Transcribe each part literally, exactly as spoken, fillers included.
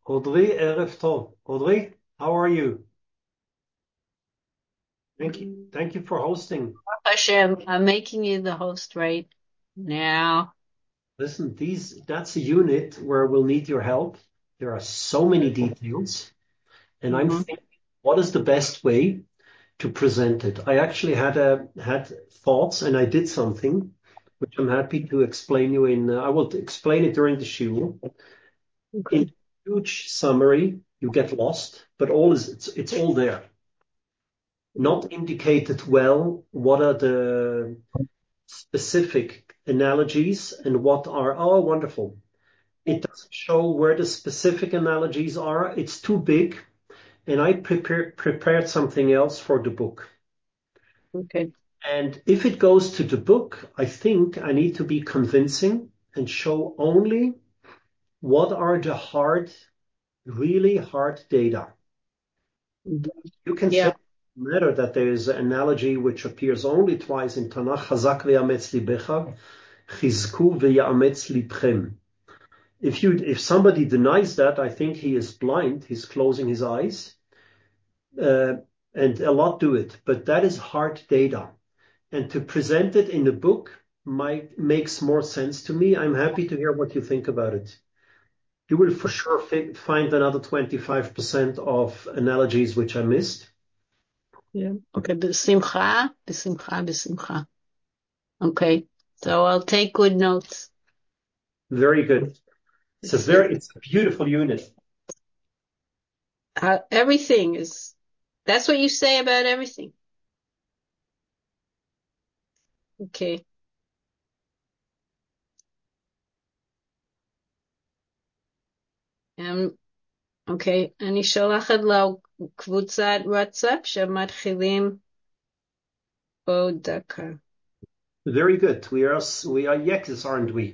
Audrey, Erev Tov. Audrey, how are you? Thank you. Thank you for hosting. Hashem, I'm making you the host right now. Listen, these that's a unit where we'll need your help. There are so many details, and I'm Mhm. thinking, what is the best way to present it? I actually had a had thoughts, and I did something, which I'm happy to explain you in. Uh, I will explain it during the shiur. Okay. In huge summary, you get lost, but all is it's it's all there. Not indicated well. What are the specific analogies and what are, oh, wonderful. It doesn't show where the specific analogies are. It's too big. And I prepare, prepared something else for the book. Okay. And if it goes to the book, I think I need to be convincing and show only what are the hard, really hard data. Mhm. You can say Yeah. no matter that there is an analogy which appears only twice in Tanakh, Chazak v'yametz libecha, Chizku v'yametz libchem. If you, if somebody denies that, I think he is blind. He's closing his eyes, uh, and a lot do it. But that is hard data, and to present it in a book might makes more sense to me. I'm happy to hear what you think about it. You will for sure fi- find another twenty-five percent of analogies which I missed. Yeah. Okay. B'simcha, b'simcha, b'simcha. Okay. So I'll take good notes. Very good. It's a Let's see. very, it's a beautiful unit. How, everything is, that's what you say about everything. Okay. Um, okay. אני שולחת לו קבוצת וואטסאפ שמתחילים עוד דקה. Very good. We are, we are yekes, aren't we?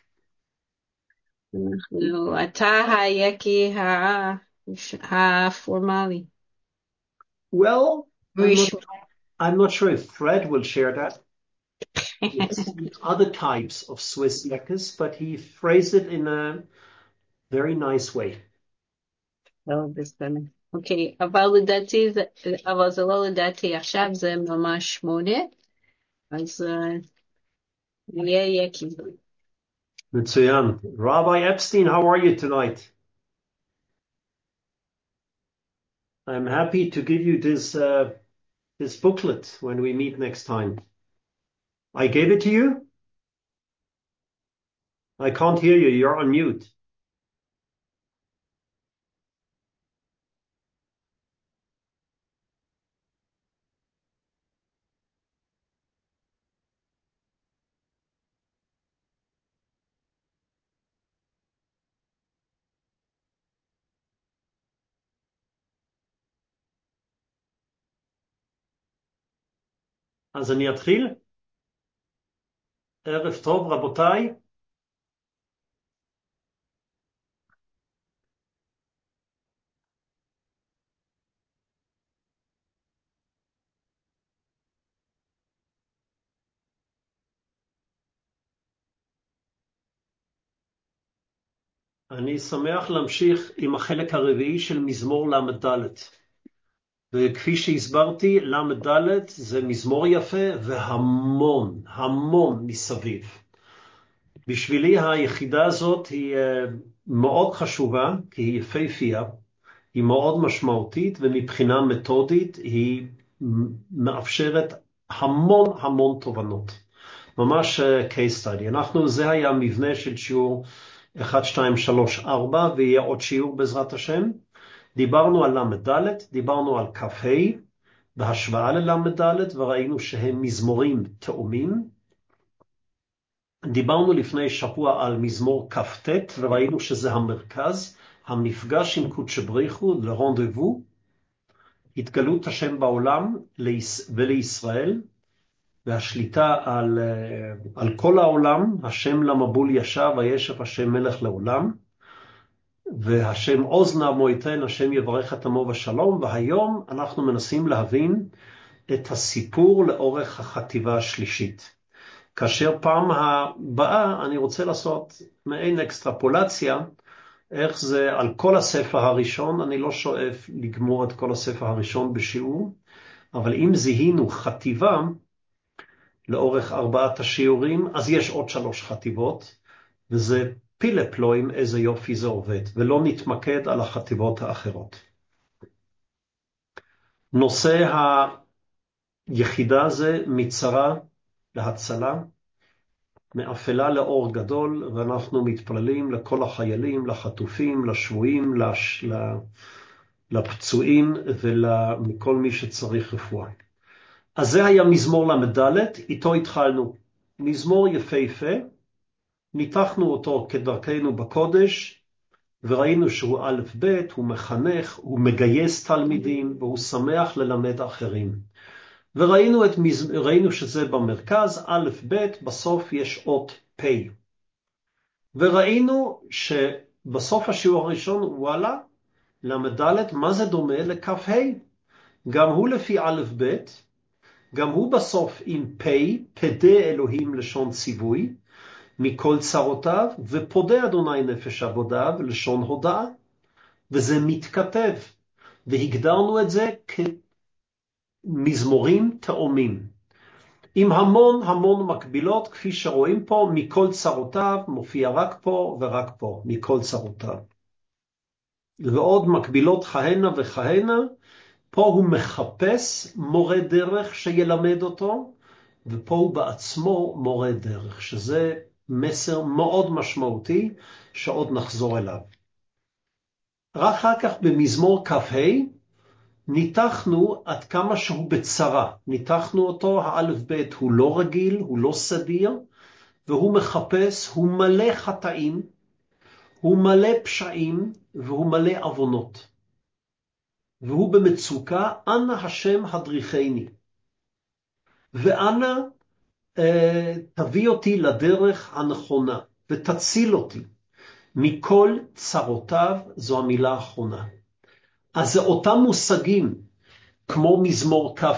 אנחנו, אתה היקי ה- הפורמלי. Well, I'm not, רשמי. I'm not sure if Fred will share that. Yes, other types of Swiss yekes, but he phrased it in a very nice way. לא, בסדר. אוקיי, אבל לדעתי, זה- אבל זה לא לדעתי, עכשיו זה ממש שמונה, אז אה, נהיה יקים. Mitsuyan. Rabbi Epstein, how are you tonight? I'm happy to give you this uh, this booklet when we meet next time. I gave it to you? I can't hear you. You're on mute. אז אני אתחיל? ערב טוב, רבותיי. אני שמח להמשיך עם החלק הרביעי של מזמור למד. וכפי שהסברתי, למד זה מזמור יפה והמון, המון מסביב. בשבילי היחידה הזאת היא מאוד חשובה, כי היא יפהפייה, היא מאוד משמעותית, ומבחינה מתודית היא מאפשרת המון המון תובנות. ממש case study. אנחנו, זה היה מבנה של שיעור אחת, שתיים, שלוש, ארבע, ויהיה עוד שיעור בעזרת השם. דיברנו על למד, דיברנו על כ"ה, בהשוואה ללמד ד' וראינו שהם מזמורים תאומים. דיברנו לפני שבוע על מזמור כ"ט וראינו שזה המרכז, המפגש עם קודש בריך הוא, לרנדבו, התגלות השם בעולם ולישראל, והשליטה על, על כל העולם, השם למבול ישב וישב השם מלך לעולם, והשם עוז נעמו ייתן, השם יברך את עמו בשלום, והיום אנחנו מנסים להבין את הסיפור לאורך החטיבה השלישית. כאשר פעם הבאה אני רוצה לעשות מעין אקסטרפולציה איך זה על כל הספר הראשון, אני לא שואף לגמור את כל הספר הראשון בשיעור, אבל אם זיהינו חטיבה לאורך ארבעת השיעורים, אז יש עוד שלוש חטיבות, וזה פילפלואים איזה יופי זה עובד, ולא נתמקד על החטיבות האחרות. נושא היחידה זה מצרה להצלה, מאפלה לאור גדול, ואנחנו מתפללים לכל החיילים, לחטופים, לשבויים, לש... לפצועים ולכל מי שצריך רפואה. אז זה היה מזמור למדלת, איתו התחלנו. מזמור יפהפה, ניתחנו אותו כדרכנו בקודש, וראינו שהוא א' ב', הוא מחנך, הוא מגייס תלמידים, והוא שמח ללמד אחרים. וראינו את, ראינו שזה במרכז, א' ב', בסוף יש אות פ'. וראינו שבסוף השיעור הראשון, וואלה, למדלת, מה זה דומה לכף ה'? גם הוא לפי א' ב', גם הוא בסוף עם פ', פדה אלוהים לשון ציווי, מכל צרותיו, ופודה אדוני נפש עבודיו לשון הודעה. וזה מתכתב, והגדרנו את זה כמזמורים תאומים. עם המון המון מקבילות, כפי שרואים פה, מכל צרותיו, מופיע רק פה ורק פה, מכל צרותיו. ועוד מקבילות כהנה וכהנה, פה הוא מחפש מורה דרך שילמד אותו, ופה הוא בעצמו מורה דרך, שזה מסר מאוד משמעותי שעוד נחזור אליו. רק אחר כך במזמור כ"ה ניתחנו עד כמה שהוא בצרה, ניתחנו אותו, האלף בית הוא לא רגיל, הוא לא סדיר, והוא מחפש, הוא מלא חטאים, הוא מלא פשעים והוא מלא עוונות. והוא במצוקה, אנא השם הדריכני. ואנא אה, תביא אותי לדרך הנכונה, ותציל אותי. מכל צרותיו, זו המילה האחרונה. אז זה אותם מושגים, כמו מזמור כ"ה,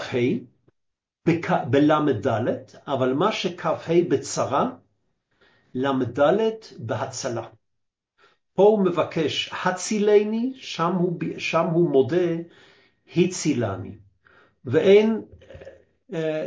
בלמד ד', אבל מה שכ"ה בצרה, למד ד' בהצלה. פה הוא מבקש, הצילני, שם הוא, שם הוא מודה, הצילני. ואין, אה,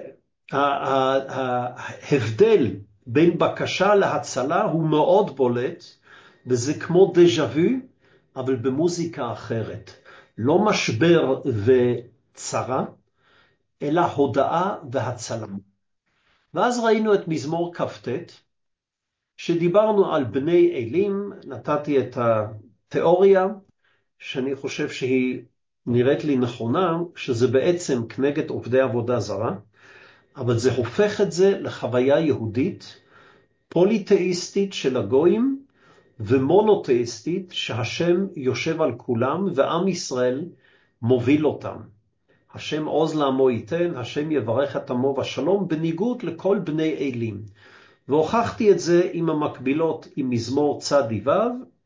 ההבדל בין בקשה להצלה הוא מאוד בולט, וזה כמו דז'ה וו, אבל במוזיקה אחרת. לא משבר וצרה, אלא הודאה והצלה. ואז ראינו את מזמור כ"ט, שדיברנו על בני אלים, נתתי את התיאוריה, שאני חושב שהיא נראית לי נכונה, שזה בעצם כנגד עובדי עבודה זרה, אבל זה הופך את זה לחוויה יהודית, פוליתאיסטית של הגויים, ומונותאיסטית שהשם יושב על כולם, ועם ישראל מוביל אותם. השם עוז לעמו ייתן, השם יברך את עמו בשלום, בניגוד לכל בני אלים. והוכחתי את זה עם המקבילות עם מזמור צדי וו,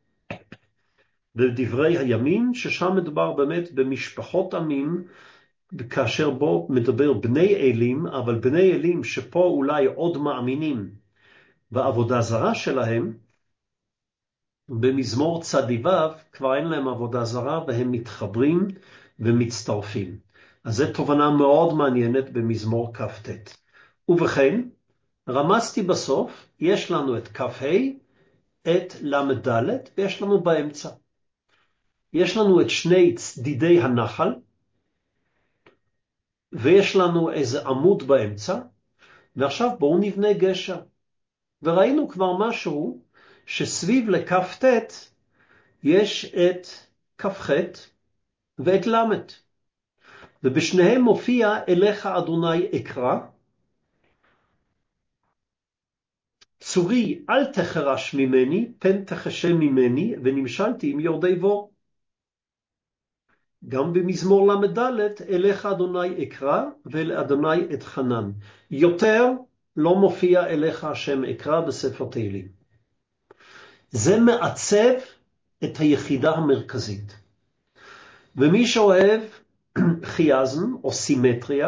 ודברי הימים, ששם מדובר באמת במשפחות עמים, כאשר בו מדבר בני אלים, אבל בני אלים שפה אולי עוד מאמינים בעבודה זרה שלהם, במזמור צדי וו כבר אין להם עבודה זרה, והם מתחברים ומצטרפים. אז זו תובנה מאוד מעניינת במזמור כ"ט. ובכן, רמזתי בסוף, יש לנו את כ"ה, את למד ד', ויש לנו באמצע. יש לנו את שני צדידי הנחל, ויש לנו איזה עמוד באמצע, ועכשיו בואו נבנה גשר. וראינו כבר משהו, שסביב לכ"ט יש את כ"ח ואת למד. ובשניהם מופיע אליך אדוני אקרא, צורי אל תחרש ממני, פן תחשם ממני, ונמשלתי עם יורדי בור. גם במזמור למד ד' אליך אדוני אקרא, ואל אדוני אתחנן. יותר לא מופיע אליך השם אקרא בספר תהילים. זה מעצב את היחידה המרכזית. ומי שאוהב חיאזם או סימטריה,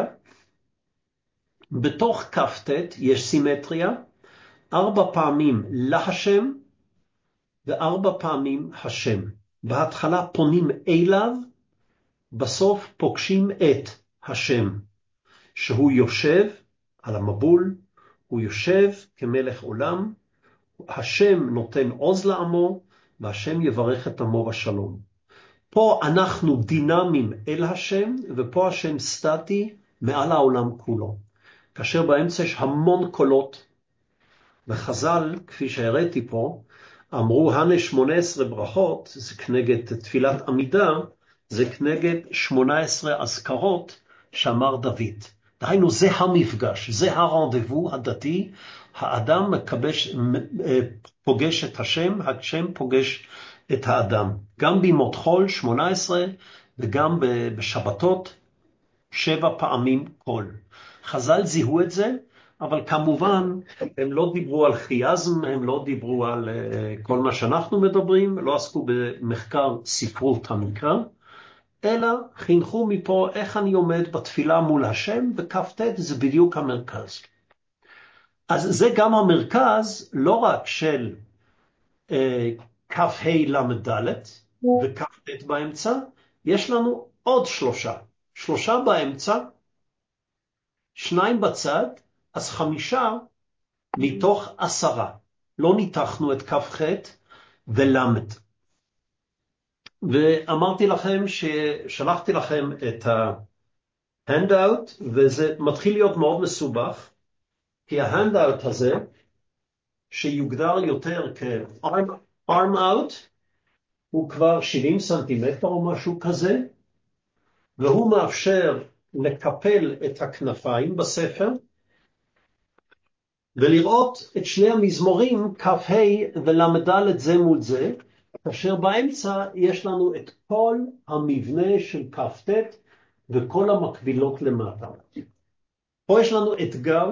בתוך כ"ט יש סימטריה, ארבע פעמים להשם, וארבע פעמים השם. בהתחלה פונים אליו, בסוף פוגשים את השם, שהוא יושב על המבול, הוא יושב כמלך עולם, השם נותן עוז לעמו, והשם יברך את עמו בשלום. פה אנחנו דינמיים אל השם, ופה השם סטטי מעל העולם כולו. כאשר באמצע יש המון קולות, וחז"ל, כפי שהראיתי פה, אמרו הנה שמונה עשרה ברכות, זה כנגד תפילת עמידה, זה כנגד שמונה עשרה אזכרות שאמר דוד. דהיינו, זה המפגש, זה הרנדבו הדתי, האדם מקבש, פוגש את השם, השם פוגש את האדם. גם בימות חול, שמונה עשרה, וגם בשבתות, שבע פעמים קול. חז"ל זיהו את זה, אבל כמובן הם לא דיברו על חייזם, הם לא דיברו על uh, כל מה שאנחנו מדברים, לא עסקו במחקר ספרות המקרא, אלא חינכו מפה איך אני עומד בתפילה מול השם, וכ"ט זה בדיוק המרכז. אז זה גם המרכז, לא רק של uh, כ"ה למ"ד וכ"ט באמצע, יש לנו עוד שלושה, שלושה באמצע, שניים בצד, אז חמישה מתוך עשרה. לא ניתחנו את כ"ח ולמד. ואמרתי לכם ששלחתי לכם את ה-handout, וזה מתחיל להיות מאוד מסובך, כי ה-handout הזה, שיוגדר יותר כ-arm out, הוא כבר שבעים סנטימטר או משהו כזה, והוא מאפשר לקפל את הכנפיים בספר, ולראות את שני המזמורים, כ"ה ולמ"ד זה מול זה, כאשר באמצע יש לנו את כל המבנה של כ"ט וכל המקבילות למטה. פה יש לנו אתגר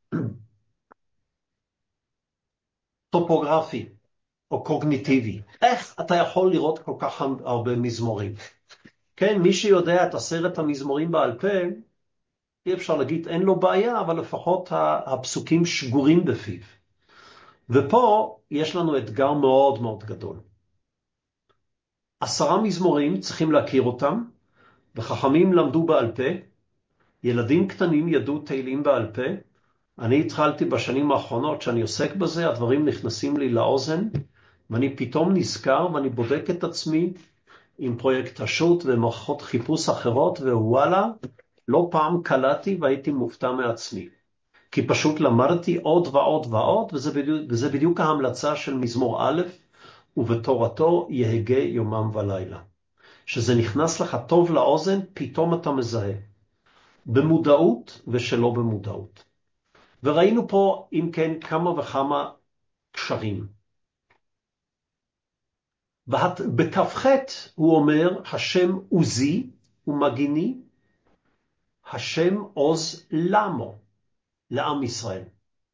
טופוגרפי או קוגניטיבי. איך אתה יכול לראות כל כך הרבה מזמורים? כן, מי שיודע את עשרת המזמורים בעל פה, אי אפשר להגיד אין לו בעיה, אבל לפחות הפסוקים שגורים בפיו. ופה יש לנו אתגר מאוד מאוד גדול. עשרה מזמורים צריכים להכיר אותם, וחכמים למדו בעל פה, ילדים קטנים ידעו תהילים בעל פה. אני התחלתי בשנים האחרונות שאני עוסק בזה, הדברים נכנסים לי לאוזן, ואני פתאום נזכר ואני בודק את עצמי עם פרויקט השו"ת ומערכות חיפוש אחרות, ווואלה, לא פעם קלטתי והייתי מופתע מעצמי. כי פשוט למדתי עוד ועוד ועוד, וזה בדיוק, וזה בדיוק ההמלצה של מזמור א', ובתורתו יהגה יומם ולילה. שזה נכנס לך טוב לאוזן, פתאום אתה מזהה. במודעות ושלא במודעות. וראינו פה, אם כן, כמה וכמה קשרים. בכ"ח הוא אומר, השם עוזי ומגיני, השם עוז למו, לעם ישראל.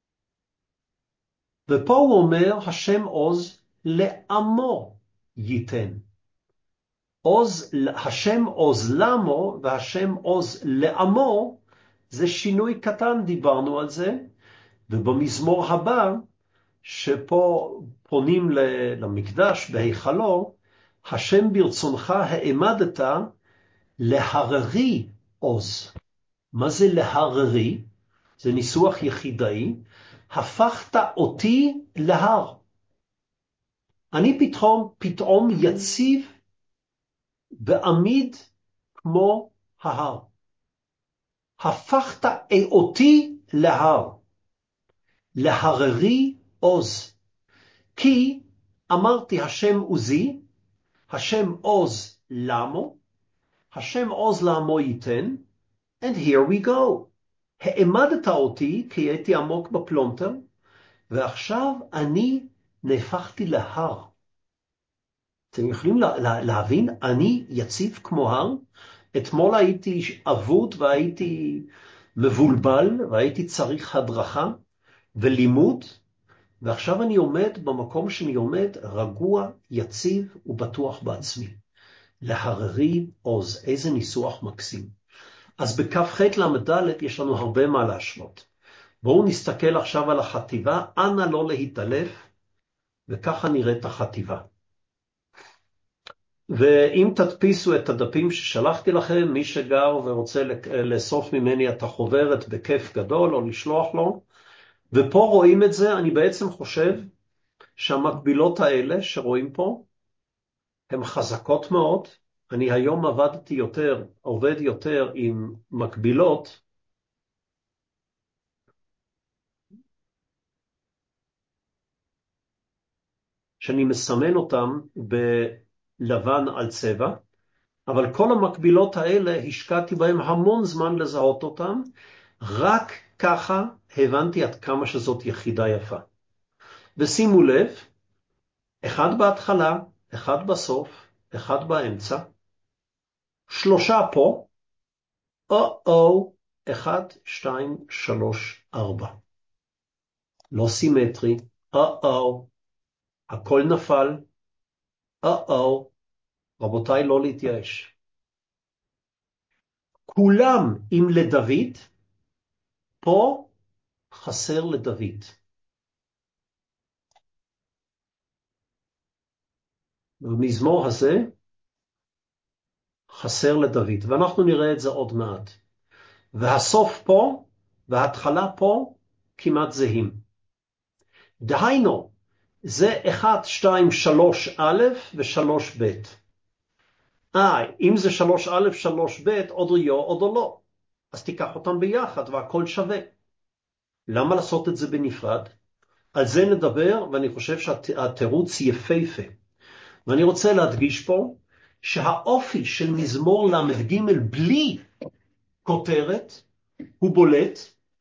ופה הוא אומר, השם עוז לעמו ייתן. עוז, השם עוז למו והשם עוז לעמו, זה שינוי קטן, דיברנו על זה, ובמזמור הבא, שפה פונים למקדש בהיכלו, השם ברצונך העמדת להררי עוז. מה זה להררי? זה ניסוח יחידאי. הפכת אותי להר. אני פתאום, פתאום יציב ועמיד כמו ההר. הפכת אותי להר. להררי עוז. כי אמרתי השם עוזי, השם עוז למו, השם עוז לעמו ייתן, and here we go. העמדת אותי כי הייתי עמוק בפלונטר, ועכשיו אני נהפכתי להר. אתם יכולים לה, לה, להבין, אני יציב כמו הר, אתמול הייתי אבוד והייתי מבולבל, והייתי צריך הדרכה ולימוד, ועכשיו אני עומד במקום שאני עומד רגוע, יציב ובטוח בעצמי. להררי עוז, איזה ניסוח מקסים. אז בכ"ח למ"ד יש לנו הרבה מה להשוות. בואו נסתכל עכשיו על החטיבה, אנא לא להתעלף, וככה נראית החטיבה. ואם תדפיסו את הדפים ששלחתי לכם, מי שגר ורוצה לאסוף ממני את החוברת בכיף גדול או לשלוח לו, ופה רואים את זה, אני בעצם חושב שהמקבילות האלה שרואים פה, הן חזקות מאוד. אני היום עבדתי יותר, עובד יותר עם מקבילות, שאני מסמן אותם בלבן על צבע, אבל כל המקבילות האלה השקעתי בהם המון זמן לזהות אותם, רק ככה הבנתי עד כמה שזאת יחידה יפה. ושימו לב, אחד בהתחלה, אחד בסוף, אחד באמצע, שלושה פה, או-או, אחד, שתיים, שלוש, ארבע. לא סימטרי, או-או, הכל נפל, או-או, רבותיי, לא להתייאש. כולם עם לדוד, פה חסר לדוד. במזמור הזה חסר לדוד, ואנחנו נראה את זה עוד מעט. והסוף פה, וההתחלה פה, כמעט זהים. דהיינו, זה אחת, שתיים, שלוש א' ו-שלוש ב'. אה, אם זה שלוש א', שלוש ב', עוד ריו, עוד או לא. אז תיקח אותם ביחד והכל שווה. למה לעשות את זה בנפרד? על זה נדבר, ואני חושב שהתירוץ יפהפה. ואני רוצה להדגיש פה, שהאופי של מזמור למד ג' בלי כותרת, הוא בולט,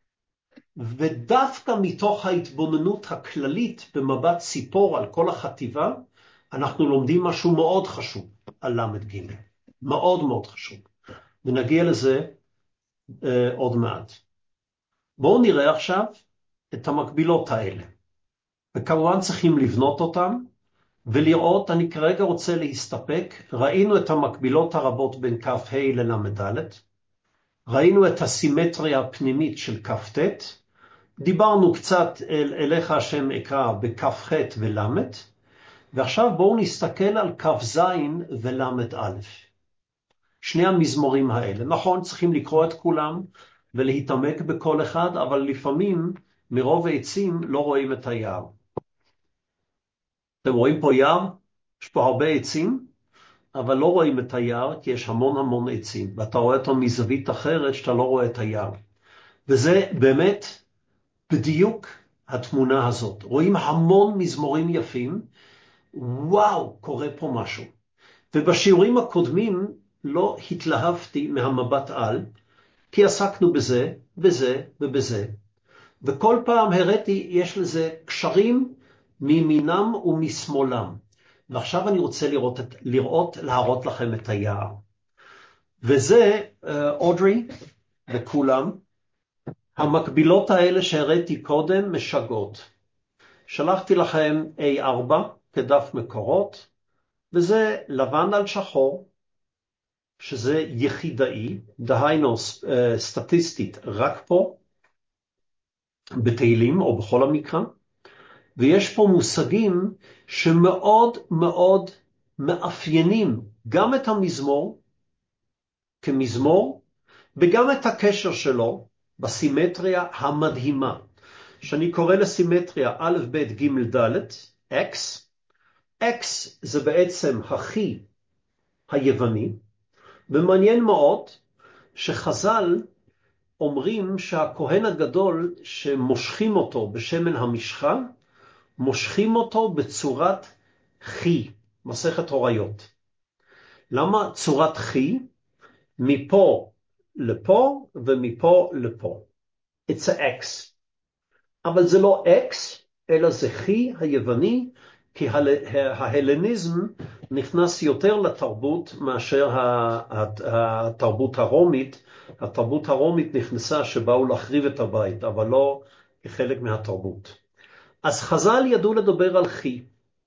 ודווקא מתוך ההתבוננות הכללית במבט ציפור על כל החטיבה, אנחנו לומדים משהו מאוד חשוב על למד ג', מאוד מאוד חשוב, ונגיע לזה אה, עוד מעט. בואו נראה עכשיו את המקבילות האלה, וכמובן צריכים לבנות אותם, ולראות, אני כרגע רוצה להסתפק, ראינו את המקבילות הרבות בין כף ה' ללמד ד', ראינו את הסימטריה הפנימית של כף ט', דיברנו קצת אל, אליך השם אקרא בכף ח' ולמד, ועכשיו בואו נסתכל על כף ז' ולמד א'. שני המזמורים האלה, נכון, צריכים לקרוא את כולם ולהתעמק בכל אחד, אבל לפעמים מרוב העצים לא רואים את היער. אתם רואים פה יער? יש פה הרבה עצים, אבל לא רואים את היער כי יש המון המון עצים, ואתה רואה אותו מזווית אחרת שאתה לא רואה את היער. וזה באמת בדיוק התמונה הזאת. רואים המון מזמורים יפים, וואו, קורה פה משהו. ובשיעורים הקודמים לא התלהבתי מהמבט על, כי עסקנו בזה, בזה ובזה. וכל פעם הראיתי, יש לזה קשרים מימינם ומשמאלם. ועכשיו אני רוצה לראות, לראות להראות לכם את היער. וזה, אודרי וכולם, המקבילות האלה שהראיתי קודם משגעות. שלחתי לכם איי ארבע כדף מקורות, וזה לבן על שחור, שזה יחידאי, דהיינו סטטיסטית רק פה, בתהילים או בכל המקרא, ויש פה מושגים שמאוד מאוד מאפיינים גם את המזמור כמזמור, וגם את הקשר שלו בסימטריה המדהימה, שאני קורא לסימטריה א', ב', ג', ד', X. X זה בעצם הכי היווני, ומעניין מאוד שחז"ל אומרים שהכהן הגדול שמושכים אותו בשמן המשחה, מושכים אותו בצורת חי, מסכת הוריות. למה צורת חי? מפה לפה ומפה לפה. It's a X. אבל זה לא X, אלא זה חי היווני, כי ההלניזם נכנס יותר לתרבות מאשר התרבות הרומית. התרבות הרומית נכנסה שבאו להחריב את הבית, אבל לא כחלק מהתרבות. אז חז"ל ידעו לדבר על חי.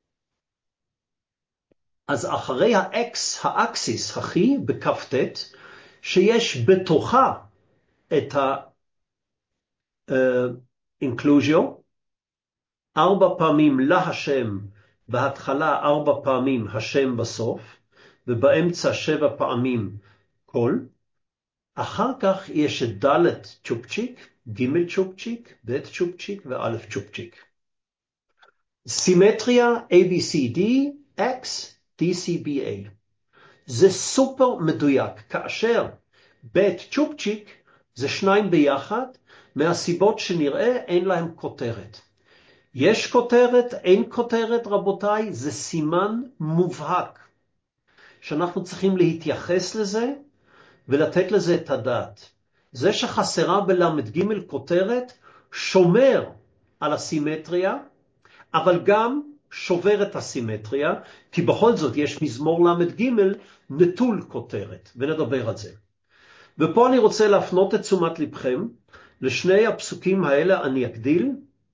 אז אחרי ה-X, האקסיס, החי, בכף ט', שיש בתוכה את ה-inclusio, ארבע פעמים להשם בהתחלה, ארבע פעמים השם בסוף, ובאמצע שבע פעמים קול. אחר כך יש את ד' צ'ופצ'יק, ג' צ'ופצ'יק, ב' צ'ופצ'יק וא' צ'ופצ'יק. סימטריה A B C D, X, D C B A. זה סופר מדויק, כאשר ב' צ'ופצ'יק זה שניים ביחד, מהסיבות שנראה אין להם כותרת. יש כותרת, אין כותרת, רבותיי, זה סימן מובהק, שאנחנו צריכים להתייחס לזה, ולתת לזה את הדעת. זה שחסרה בלמד ג' כותרת, שומר על הסימטריה, אבל גם שובר את הסימטריה, כי בכל זאת יש מזמור למד ג' נטול כותרת, ונדבר על זה. ופה אני רוצה להפנות את תשומת לבכם, לשני הפסוקים האלה אני אגדיל.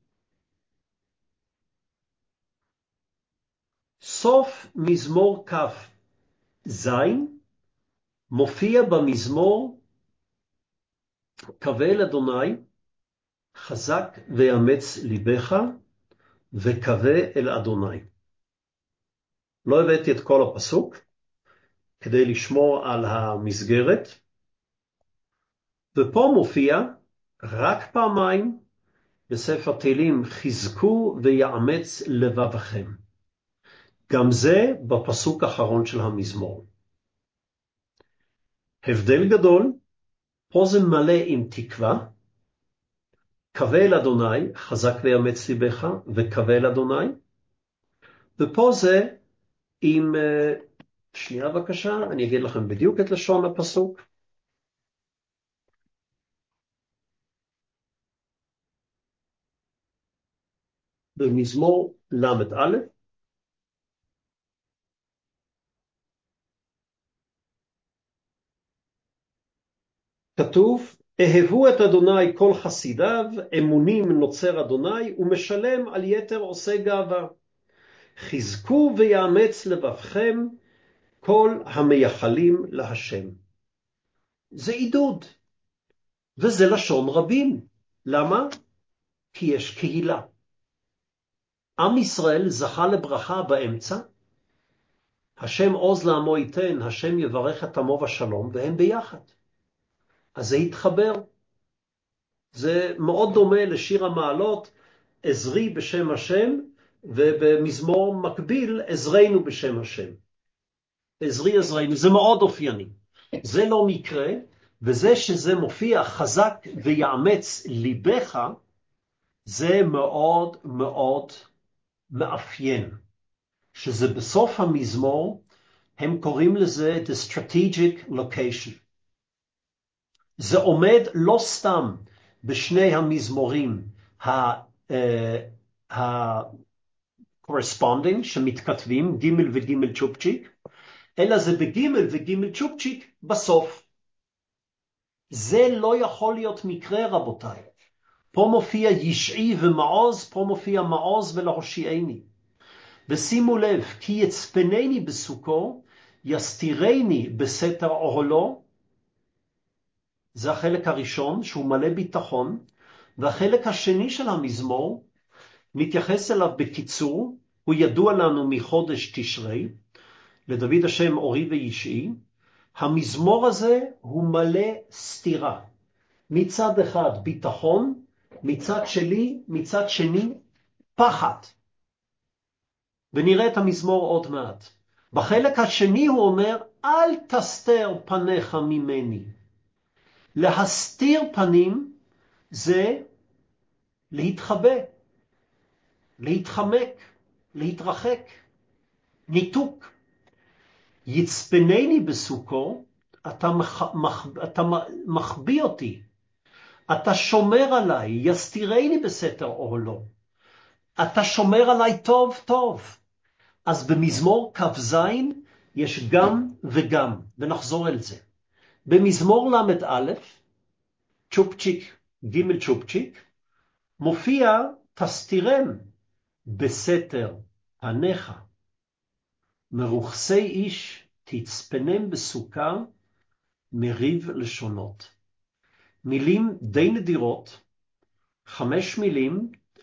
סוף מזמור כף זין, מופיע במזמור, קווה אל אדוני, חזק ויאמץ ליבך, וקווה אל אדוני. לא הבאתי את כל הפסוק, כדי לשמור על המסגרת, ופה מופיע רק פעמיים בספר תהילים, חזקו ויאמץ לבבכם. גם זה בפסוק האחרון של המזמור. הבדל גדול, פה זה מלא עם תקווה, קווה אל אדוני, חזק ויאמץ ליבך, וקווה אל אדוני, ופה זה עם, שנייה בבקשה, אני אגיד לכם בדיוק את לשון הפסוק. במזמור למד א', כתוב, אהבו את אדוני כל חסידיו, אמונים נוצר אדוני, ומשלם על יתר עושה גאווה. חזקו ויאמץ לבבכם כל המייחלים להשם. זה עידוד, וזה לשון רבים. למה? כי יש קהילה. עם ישראל זכה לברכה באמצע, השם עוז לעמו ייתן, השם יברך את עמו בשלום, והם ביחד. אז זה התחבר. זה מאוד דומה לשיר המעלות, עזרי בשם השם, ובמזמור מקביל, עזרנו בשם השם. עזרי עזרנו, זה מאוד אופייני. זה לא מקרה, וזה שזה מופיע חזק ויאמץ ליבך, זה מאוד מאוד מאפיין. שזה בסוף המזמור, הם קוראים לזה the strategic location. זה עומד לא סתם בשני המזמורים ה-corresponding, שמתכתבים, ג' וג' צ'ופצ'יק, אלא זה בג' וג' צ'ופצ'יק בסוף. זה לא יכול להיות מקרה, רבותיי. פה מופיע ישעי ומעוז, פה מופיע מעוז ולהושיעני. ושימו לב, כי יצפנני בסוכו, יסתירני בסתר אוהלו, זה החלק הראשון שהוא מלא ביטחון, והחלק השני של המזמור מתייחס אליו בקיצור, הוא ידוע לנו מחודש תשרי, לדוד השם אורי וישעי. המזמור הזה הוא מלא סתירה. מצד אחד ביטחון, מצד שלי, מצד שני פחד. ונראה את המזמור עוד מעט. בחלק השני הוא אומר, אל תסתר פניך ממני. להסתיר פנים זה להתחבא, להתחמק, להתרחק, ניתוק. יצפנני בסוכו, אתה, מח, מח, אתה מחביא אותי, אתה שומר עליי, יסתירני בסתר אוהלו, אתה שומר עליי טוב טוב. אז במזמור כ"ז יש גם וגם, ונחזור אל זה. במזמור למד א', צ'ופצ'יק, ג' צ'ופצ'יק, מופיע תסתירם בסתר פניך. מרוחסי איש תצפנם בסוכה מריב לשונות. מילים די נדירות, חמש מילים,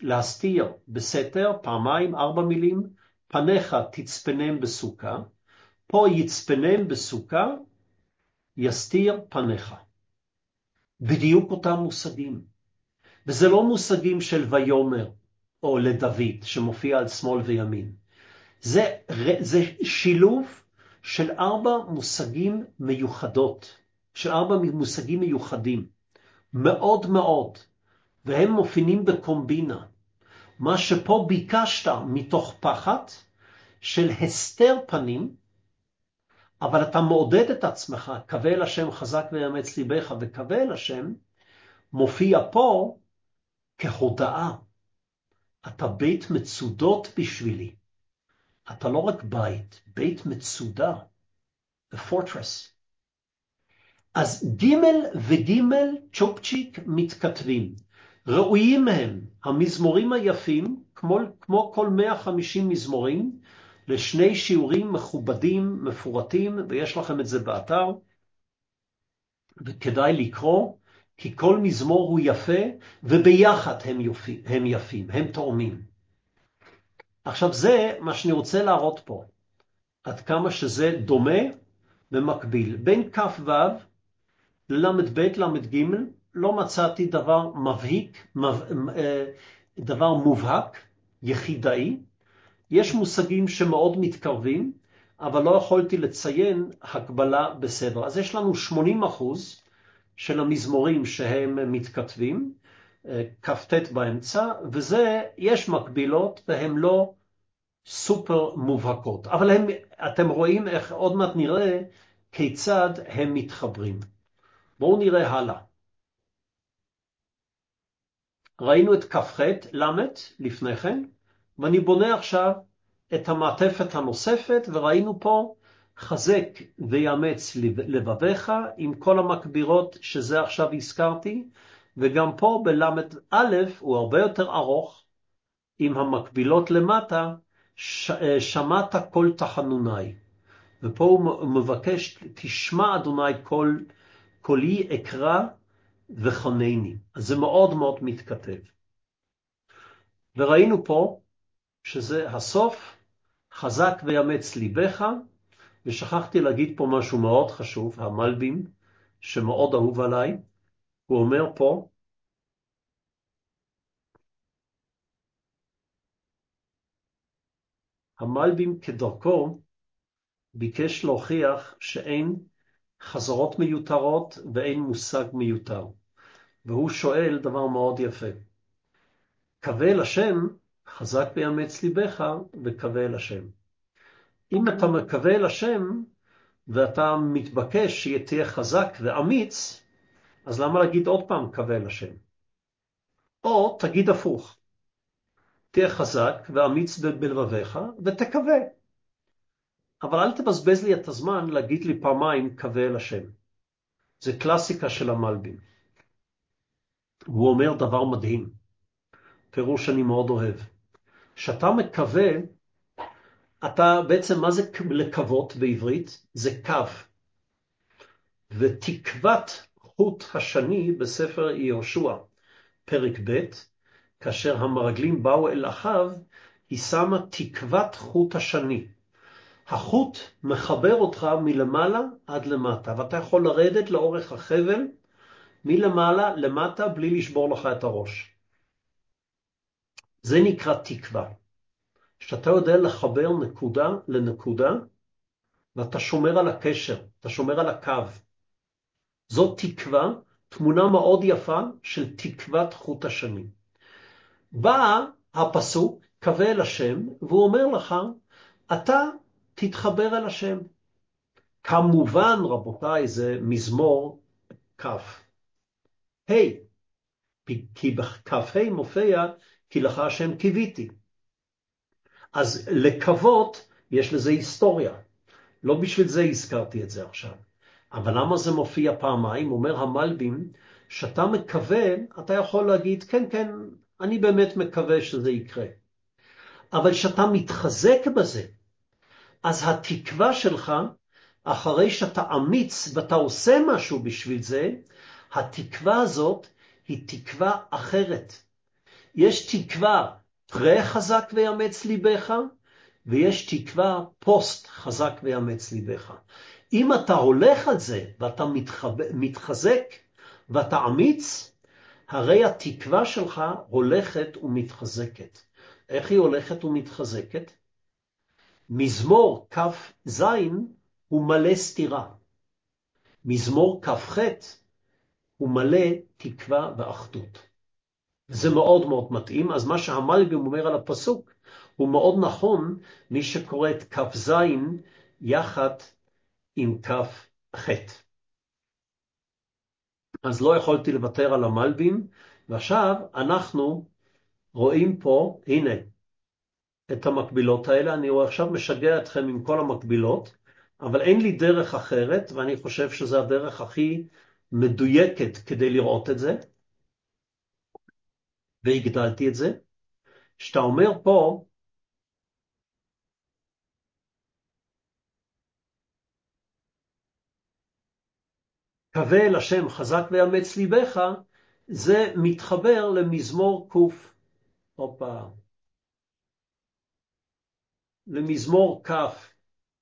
להסתיר בסתר, פעמיים, ארבע מילים, פניך תצפנם בסוכה, פה יצפנם בסוכה, יסתיר פניך. בדיוק אותם מושגים. וזה לא מושגים של ויומר, או לדוד, שמופיע על שמאל וימין. זה, זה שילוב של ארבע מושגים מיוחדות, של ארבע מושגים מיוחדים, מאוד מאוד, והם מופיעים בקומבינה. מה שפה ביקשת מתוך פחד של הסתר פנים, אבל אתה מעודד את עצמך, קווה אל השם חזק ויאמץ ליבך, וקווה אל השם, מופיע פה כהודאה. אתה בית מצודות בשבילי. אתה לא רק בית, בית מצודה. A fortress. אז ג' וג' צ'ופצ'יק מתכתבים. ראויים הם המזמורים היפים, כמו, כמו כל מאה וחמישים מזמורים, לשני שיעורים מכובדים, מפורטים, ויש לכם את זה באתר, וכדאי לקרוא, כי כל מזמור הוא יפה, וביחד הם יפים, הם, יפים, הם תורמים. עכשיו זה מה שאני רוצה להראות פה, עד כמה שזה דומה ומקביל. בין כף ו' למד ב' למד ג' לא מצאתי דבר מבהיק, מב, דבר מובהק, יחידאי. יש מושגים שמאוד מתקרבים, אבל לא יכולתי לציין הקבלה בסדר. אז יש לנו שמונים אחוז של המזמורים שהם מתכתבים, כ"ט באמצע, וזה יש מקבילות והן לא סופר מובהקות. אבל הם, אתם רואים איך עוד מעט נראה כיצד הם מתחברים. בואו נראה הלאה. ראינו את כ"ח למד לפני כן, ואני בונה עכשיו את המעטפת הנוספת, וראינו פה חזק ויאמץ לבביך עם כל המקבירות שזה עכשיו הזכרתי, וגם פה בלמד א' הוא הרבה יותר ארוך, עם המקבילות למטה, ש... שמעת כל תחנוני. ופה הוא מבקש, תשמע אדוני כל, קולי אקרא וחונני. אז זה מאוד מאוד מתכתב. וראינו פה שזה הסוף, חזק ויאמץ ליבך, ושכחתי להגיד פה משהו מאוד חשוב, המלבים, שמאוד אהוב עליי, הוא אומר פה, המלבים כדרכו ביקש להוכיח שאין חזרות מיותרות ואין מושג מיותר. והוא שואל דבר מאוד יפה. קווה אל השם, חזק ויאמץ ליבך, וקווה אל השם. אם אתה מקווה אל השם, ואתה מתבקש שתהיה חזק ואמיץ, אז למה להגיד עוד פעם קווה אל השם? או תגיד הפוך. תהיה חזק ואמיץ בלבביך, ותקווה. אבל אל תבזבז לי את הזמן להגיד לי פעמיים קווה אל השם. זה קלאסיקה של המלבים. הוא אומר דבר מדהים, פירוש שאני מאוד אוהב. שאתה מקווה, אתה בעצם, מה זה לקוות בעברית? זה קו. ותקוות חוט השני בספר יהושע, פרק ב', כאשר המרגלים באו אל אחיו, היא שמה תקוות חוט השני. החוט מחבר אותך מלמעלה עד למטה, ואתה יכול לרדת לאורך החבל, מלמעלה למטה, בלי לשבור לך את הראש. זה נקרא תקווה. שאתה יודע לחבר נקודה לנקודה, ואתה שומר על הקשר, אתה שומר על הקו. זאת תקווה, תמונה מאוד יפה של תקוות חוט השני. בא הפסוק, קווה אל השם, והוא אומר לך, אתה תתחבר אל השם. כמובן, רבותיי, זה מזמור כף. היי, כי בכף היי מופיע, כי לך השם קיוויתי. אז לקוות, יש לזה היסטוריה. לא בשביל זה הזכרתי את זה עכשיו. אבל למה זה מופיע פעמיים? אומר המלבים, שאתה מקווה, אתה יכול להגיד, כן, כן, אני באמת מקווה שזה יקרה. אבל שאתה מתחזק בזה, אז התקווה שלך, אחרי שאתה אמיץ ואתה עושה משהו בשביל זה, התקווה הזאת היא תקווה אחרת. יש תקווה פרה חזק ויאמץ ליבך, ויש תקווה פוסט חזק ויאמץ ליבך. אם אתה הולך על זה, ואתה מתחב... מתחזק, ואתה אמיץ, הרי התקווה שלך הולכת ומתחזקת. איך היא הולכת ומתחזקת? מזמור כף זין הוא מלא סתירה. מזמור כף חט הוא מלא תקווה ואחדות. זה מאוד מאוד מתאים. אז מה שהמלבי"ם אומר על הפסוק הוא מאוד נכון, מי שקורא את כף זין יחד עם כף חט. אז לא יכולתי לוותר על המלבי"ם, ועכשיו אנחנו רואים פה, הנה, את המקבילות האלה. אני עכשיו משגע אתכם עם כל המקבילות, אבל אין לי דרך אחרת, ואני חושב שזו הדרך הכי מדויקת כדי לראות את זה, והגדלתי את זה. שאתה אומר פה, קווה אל השם חזק ויאמץ ליבך, זה מתחבר למזמור קוף, אופה, למזמור כף,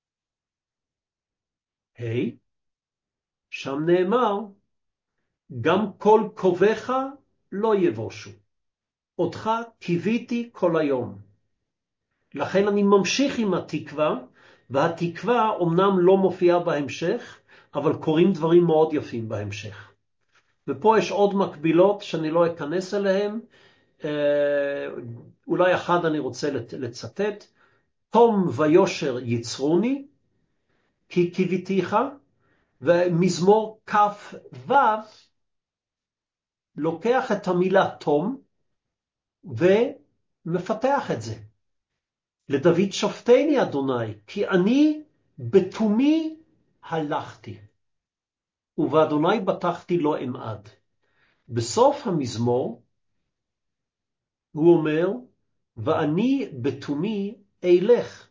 היי, שם נאמר, גם כל קובך לא יבושו, אותך קיוויתי כל היום. לכן אני ממשיך עם התקווה, והתקווה אומנם לא מופיעה בהמשך, אבל קורים דברים מאוד יפים בהמשך. ופה יש עוד מקבילות שאני לא אכנס אליהן, אולי אחד אני רוצה לצטט, תום ויושר יצרוני, כי קיוויתיך, ומזמור כף וו, לוקח את המילה תום, ומפתח את זה. לדוד שופטני אדוני, כי אני בתומי הלכתי, ובאדוני בטחתי לא אמעד. בסוף המזמור, הוא אומר, ואני בתומי אלך,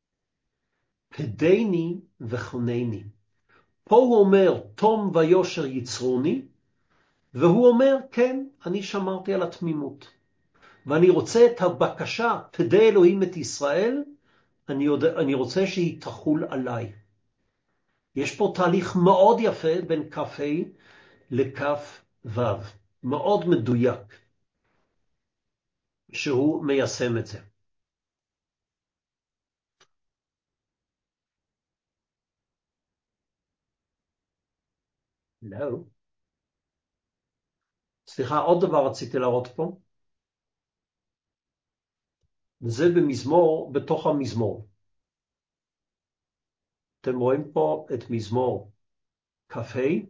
פדני וחונני. פה הוא אומר, תום ויושר יצרוני, והוא אומר, כן, אני שמרתי על התמימות. ואני רוצה את הבקשה, פדה אלוהים את ישראל, אני, יודע, אני רוצה שהיא תחול עליי. יש פה תהליך מאוד יפה בין כף ה' לכף ו', מאוד מדויק, שהוא מיישם את זה. לא. סליחה, עוד דבר רציתי להראות פה. וזה במזמור, בתוך המזמור. אתם רואים פה את מזמור כף ה'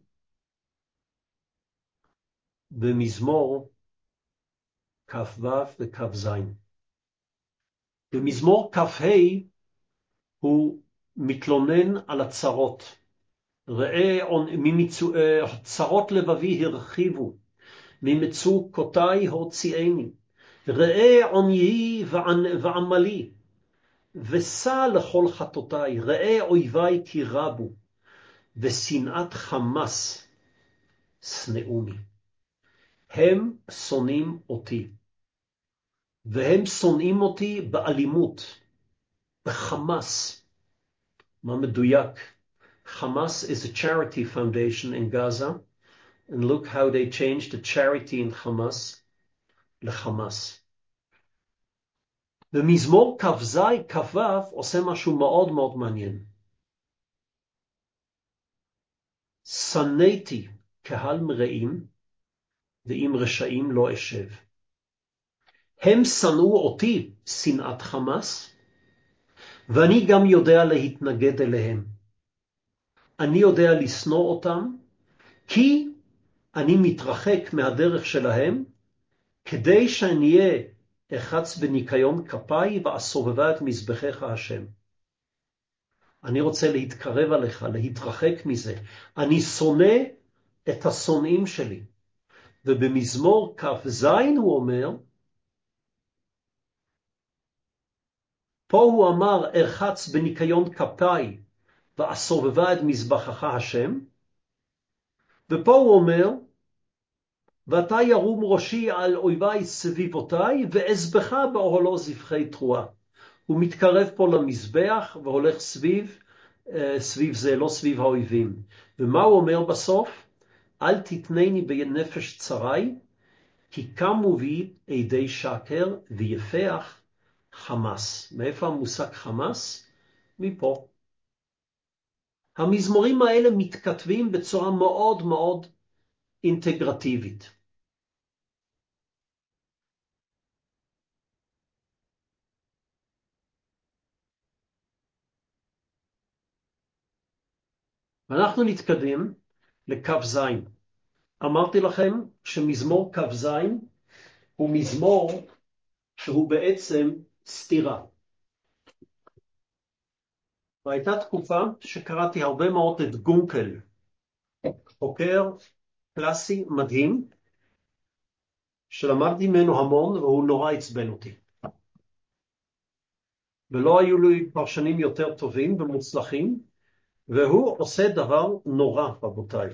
במזמור כף ו' וכף ז'. במזמור כף ה' הוא מתלונן על הצרות. ראה, צרות לבבי הרחיבו, ממצוקותיי הוציאני. ראה עוניי ועמלי, וסע לכל חטאותיי. ראה אויביי כי רבו, ושנאת חמס שנאוני. הם שונאים אותי, והם שונאים אותי באלימות, בחמאס. מה מדויק? Hamas is a charity foundation in Gaza, and look how they changed the charity in Hamas לחמאס. במזמור כ"ז, כ"ו, עושה משהו מאוד מאוד מעניין. שנאתי קהל מרעים, ועם רשעים לא אשב. הם שנאו אותי שנאת חמאס, ואני גם יודע להתנגד אליהם. אני יודע לשנוא אותם, כי אני מתרחק מהדרך שלהם, כדי שאני אהיה אחץ בניקיון כפיי, ואסובבה את מזבחיך השם. אני רוצה להתקרב עליך, להתרחק מזה. אני שונא את השונאים שלי. ובמזמור כ"ז הוא אומר, פה הוא אמר, ארחץ בניקיון כפיי, ואסובבה את מזבחך השם. ופה הוא אומר, ואתה ירום ראשי על אויבי סביבותיי, ואזבחה באוהלו זבחי תרועה. הוא מתקרב פה למזבח והולך סביב, סביב זה, לא סביב האויבים. ומה הוא אומר בסוף? אל תתנני בנפש צרי, כי קמו בי עדי שקר ויפח חמאס. מאיפה המושג חמאס? מפה. המזמורים האלה מתכתבים בצורה מאוד מאוד אינטגרטיבית. ואנחנו נתקדם לקו זין. אמרתי לכם שמזמור קו זין הוא מזמור שהוא בעצם סתירה. והייתה תקופה שקראתי הרבה מאוד את גונקל, חוקר קלאסי מדהים, שלמדתי ממנו המון והוא נורא עצבן אותי. ולא היו לי פרשנים יותר טובים ומוצלחים, והוא עושה דבר נורא, רבותיי.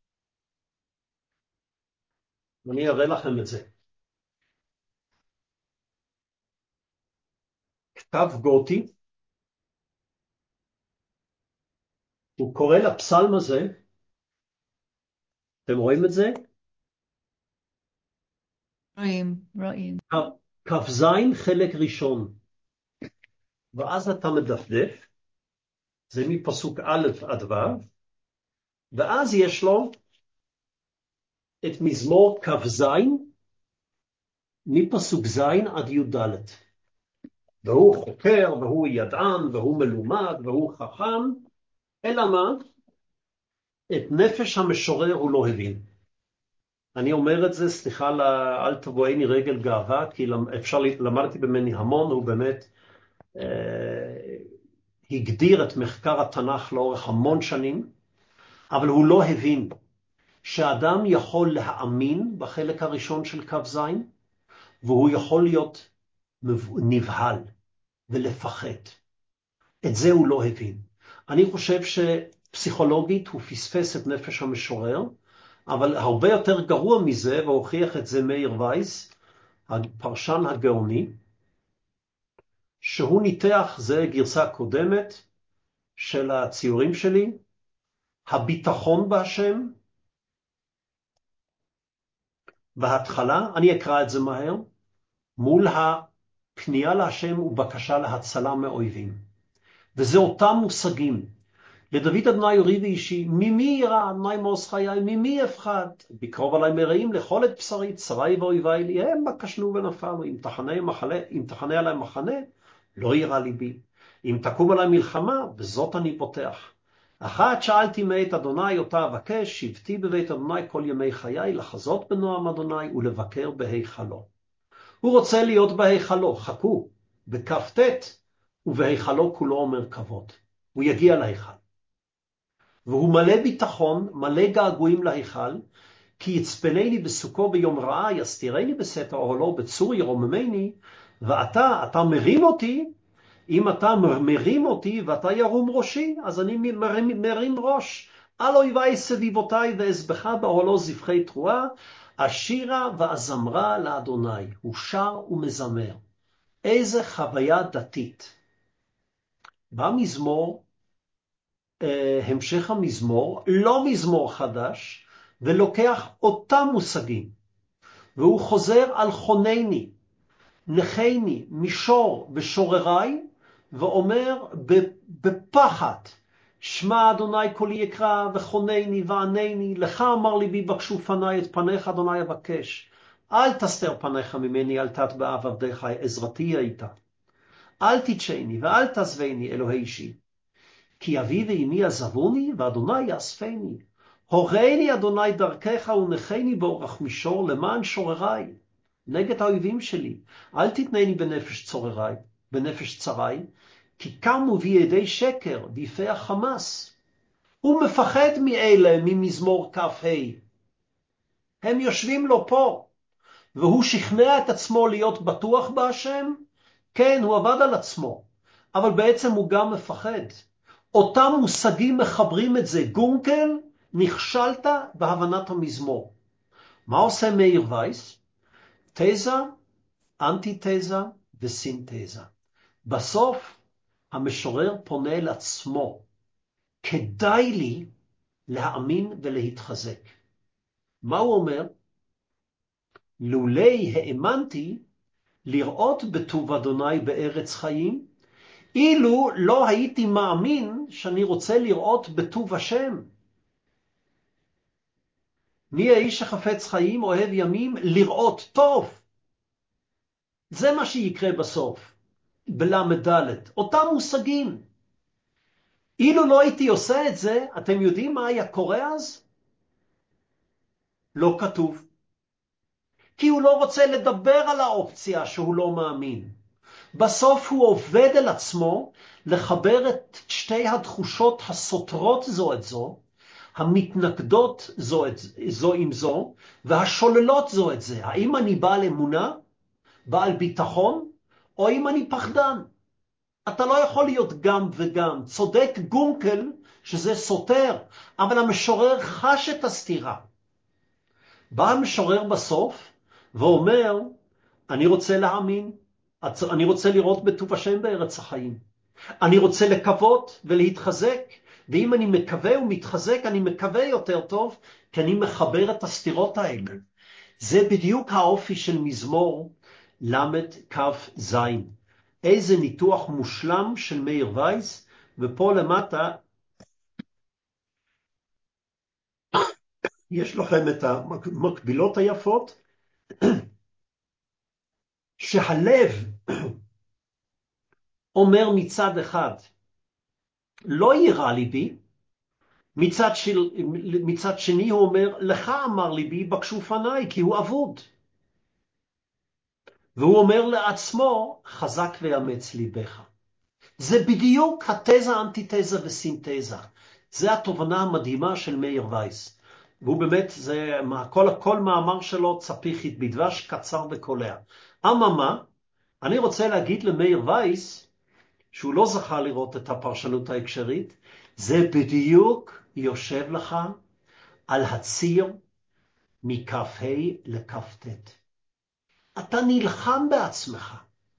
ואני אראה לכם את זה. כתב גותי, הוא קורא לפסלם הזה, אתם רואים את זה? רואים, רואים. כף זין חלק ראשון. ואז אתה מדפדף, זה מפסוק א' עד ו', ואז יש לו את מזמור כף זין, מפסוק זין עד י' ד'. והוא חוקר, והוא ידען, והוא מלומד, והוא חכם, אלא מה? את נפש המשורר הוא לא הבין. אני אומר את זה, סליחה, אל תבואני רגל גאווה, כי אפשר, למדתי במני המון, הוא באמת אה, הגדיר את מחקר התנ"ך לאורך המון שנים, אבל הוא לא הבין שאדם יכול להאמין בחלק הראשון של כף זין, והוא יכול להיות נבהל ולפחד. את זה הוא לא הבין. אני חושב שפסיכולוגית הוא פספס את נפש המשורר, אבל הרבה יותר גרוע מזה, והוכיח את זה מאיר וייס, הפרשן הגאוני, שהוא ניתח, זה גרסה קודמת של הציורים שלי, הביטחון בהשם, בהתחלה, אני אקרא את זה מהר, מול הפנייה להשם ובקשה להצלה מאויבים. וזה אותם מושגים. לדוד אדוני אורי ואישי, ממי ירא אדוני מעוז חיי, ממי אפחד? בקרוב עלי מרעים לאכול את בשרי, צרי ואויבי לי, הם בקשנו ונפלנו, אם תחנה, מחלה, אם תחנה עלי מחנה, לא ירא ליבי. אם תקום עלי מלחמה, בזאת אני פותח. אחת שאלתי מאת אדוני אותה אבקש, שבתי בבית אדוני כל ימי חיי, לחזות בנועם אדוני ולבקר בהיכלו. הוא רוצה להיות בהיכלו, חכו, בכ"ט, ובהיכלו כולו אומר כבוד. הוא יגיע להיכל. והוא מלא ביטחון, מלא געגועים להיכל, כי יצפנני בסוכו ביום רעה, יסתירני בסתר אוהלו, בצור ירוממני, ואתה, אתה מרים אותי, אם אתה מרים אותי ואתה ירום ראשי, אז אני מרים, מרים ראש. על אויבי סביבותיי ואזבחה באוהלו זבחי תרועה, אשירה ואזמרה לאדוני. הוא שר ומזמר. איזה חוויה דתית. במזמור, המשך המזמור, לא מזמור חדש, ולוקח אותם מושגים. והוא חוזר על חונני, נחני, מישור ושורריי, ואומר בפחד, שמע אדוני קולי יקרא וחונני וענני, לך אמר ליבי בקשו פניי, את פניך אדוני אבקש. אל תסתר פניך ממני, אל תטבע עבדיך, עזרתי הייתה. אל תדשני ואל תעזבני אלוהי אישי. כי אבי ואמי עזבוני, ואדוני יאספני. הורני אדוני דרכך ונחני באורח מישור למען שורריי, נגד האויבים שלי. אל תתנני בנפש צורריי, בנפש צרי, כי קמו בי ידי שקר ויפח חמאס. הוא מפחד מאלה ממזמור כ"ה. הם יושבים לו פה, והוא שכנע את עצמו להיות בטוח בהשם. כן, הוא עבד על עצמו, אבל בעצם הוא גם מפחד. אותם מושגים מחברים את זה. גונקל, נכשלת בהבנת המזמור. מה עושה מאיר וייס? תזה, אנטיתזה וסינתזה. בסוף המשורר פונה אל עצמו. כדאי לי להאמין ולהתחזק. מה הוא אומר? לולי האמנתי לראות בטוב אדוני בארץ חיים, אילו לא הייתי מאמין שאני רוצה לראות בטוב השם. מי האיש החפץ חיים, אוהב ימים, לראות טוב. זה מה שיקרה בסוף, בלמד ד', אותם מושגים. אילו לא הייתי עושה את זה, אתם יודעים מה היה קורה אז? לא כתוב. כי הוא לא רוצה לדבר על האופציה שהוא לא מאמין. בסוף הוא עובד על עצמו לחבר את שתי התחושות הסותרות זו את זו, המתנגדות זו, את, זו עם זו, והשוללות זו את זה. האם אני בעל אמונה, בעל ביטחון, או אם אני פחדן? אתה לא יכול להיות גם וגם. צודק גונקל שזה סותר, אבל המשורר חש את הסתירה. בא המשורר בסוף ואומר, אני רוצה להאמין, אני רוצה לראות בטוב השם בארץ החיים. אני רוצה לקוות ולהתחזק, ואם אני מקווה ומתחזק, אני מקווה יותר טוב, כי אני מחבר את הסתירות האלה. זה בדיוק האופי של מזמור למד כף זין. איזה ניתוח מושלם של מאיר וייס, ופה למטה יש לכם את המקבילות היפות, שהלב אומר מצד אחד, לא יירא ליבי, מצד, של, מצד שני הוא אומר, לך אמר ליבי, בקשו פניי, כי הוא אבוד. והוא אומר לעצמו, חזק ויאמץ ליבך. זה בדיוק התזה, אנטיתזה וסינתזה. זה התובנה המדהימה של מאיר וייס. והוא באמת, זה, כל, כל מאמר שלו צפיחית בדבש, קצר וקולע. אממה, אני רוצה להגיד למאיר וייס, שהוא לא זכה לראות את הפרשנות ההקשרית, זה בדיוק יושב לך על הציר מכף ה' לכף ט'. אתה נלחם בעצמך.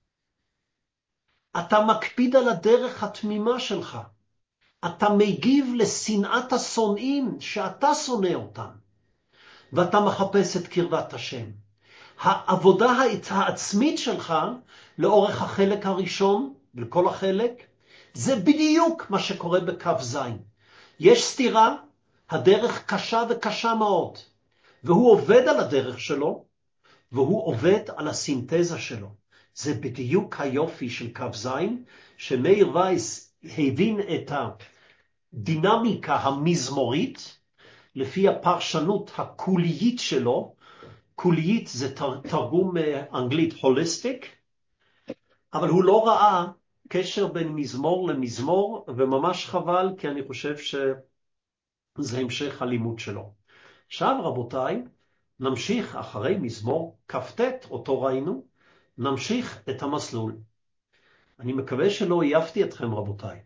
אתה מקפיד על הדרך התמימה שלך. אתה מגיב לשנאת השונאים שאתה שונא אותם. ואתה מחפש את קרבת השם. העבודה העצמית שלך לאורך החלק הראשון, ולכל החלק, זה בדיוק מה שקורה בקו זין. יש סתירה, הדרך קשה וקשה מאוד, והוא עובד על הדרך שלו, והוא עובד על הסינתזה שלו. זה בדיוק היופי של קו זין, שמאיר וייס הבין את הדינמיקה המזמורית, לפי הפרשנות הקולית שלו. קולית זה תרגום אנגלית הוליסטיק, אבל הוא לא ראה קשר בין מזמור למזמור, וממש חבל, כי אני חושב שזה המשך הלימוד שלו. עכשיו רבותיי, נמשיך אחרי מזמור כ"ט, אותו ראינו, נמשיך את המסלול. אני מקווה שלא עייפתי אתכם רבותיי.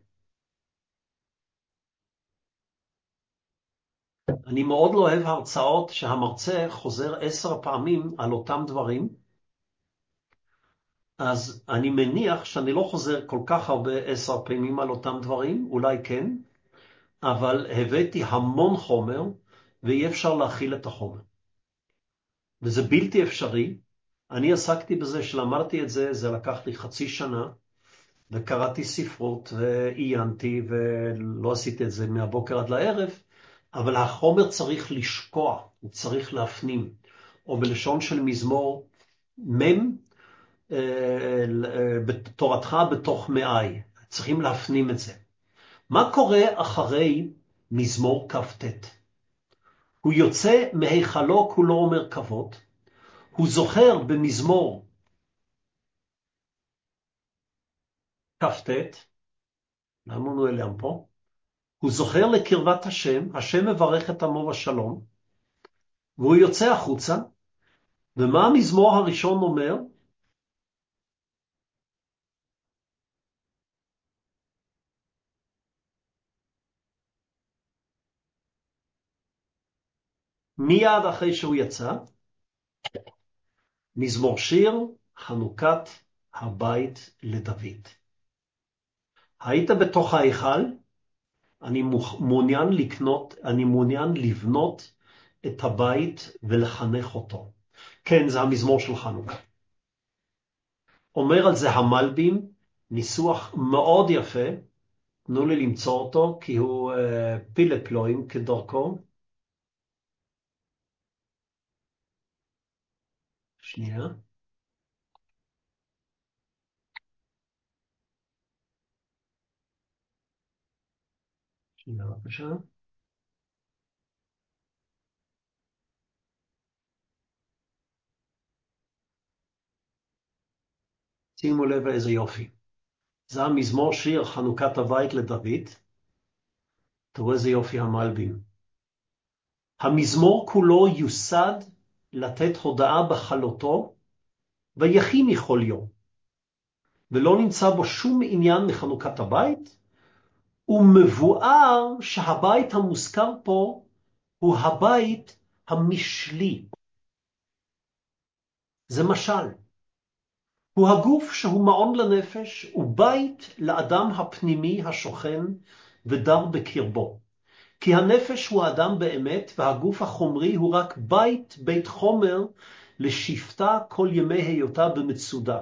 אני מאוד לא אוהב הרצאות שהמרצה חוזר עשר פעמים על אותם דברים, אז אני מניח שאני לא חוזר כל כך הרבה עשר פעמים על אותם דברים, אולי כן, אבל הבאתי המון חומר, ואי אפשר להכיל את החומר. וזה בלתי אפשרי. אני עסקתי בזה, שלמדתי את זה, זה לקח לי חצי שנה, וקראתי ספרות, ועיינתי, ולא עשיתי את זה מהבוקר עד לערב, אבל החומר צריך לשקוע, הוא צריך להפנים, או בלשון של מזמור, מם, בתורתך בתוך מאי, צריכים להפנים את זה. מה קורה אחרי מזמור כ"ט? הוא יוצא מהיכלו כולו אומר כבוד, הוא זוכר במזמור כ"ט, למה הוא נעלם פה? הוא זוכר לקרבת השם, השם מברך את עמו בשלום, והוא יוצא החוצה, ומה המזמור הראשון אומר? מיד אחרי שהוא יצא, מזמור שיר חנוכת הבית לדוד. היית בתוך ההיכל, אני מעוניין לקנות, אני מעוניין לבנות את הבית ולחנך אותו. כן, זה המזמור של חנוכה. אומר על זה המלבים, ניסוח מאוד יפה, תנו לי למצוא אותו, כי הוא uh, פילפלואים כדרכו. שנייה. שנייה, בבקשה. שימו לב איזה יופי. זה המזמור שיר חנוכת הבית לדוד. תראו איזה יופי המלבים. המזמור כולו יוסד לתת הודעה בחלותו, ויחי מכל יום. ולא נמצא בו שום עניין מחנוכת הבית, ומבואר שהבית המוזכר פה הוא הבית המשלי. זה משל. הוא הגוף שהוא מעון לנפש, ובית לאדם הפנימי השוכן ודר בקרבו. כי הנפש הוא האדם באמת, והגוף החומרי הוא רק בית, בית חומר, לשפתה כל ימי היותה במצודה.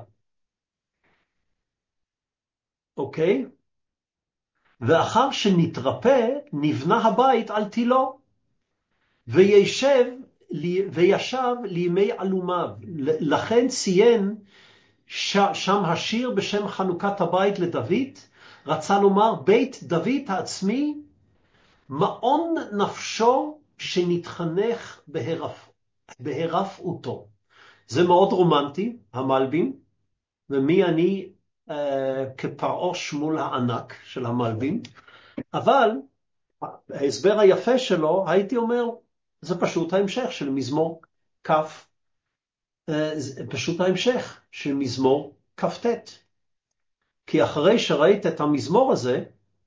אוקיי? ואחר שנתרפא, נבנה הבית על תילו, וישב, וישב לימי עלומיו. לכן ציין שם השיר בשם חנוכת הבית לדוד, רצה לומר בית דוד העצמי, מעון נפשו שנתחנך בהרף, בהרפאותו. זה מאוד רומנטי, המלבים, ומי אני אה, כפרעוש מול הענק של המלבים, אבל ההסבר היפה שלו, הייתי אומר, זה פשוט ההמשך של מזמור כף, זה פשוט ההמשך של מזמור כפתת. כי אחרי שראית את המזמור הזה,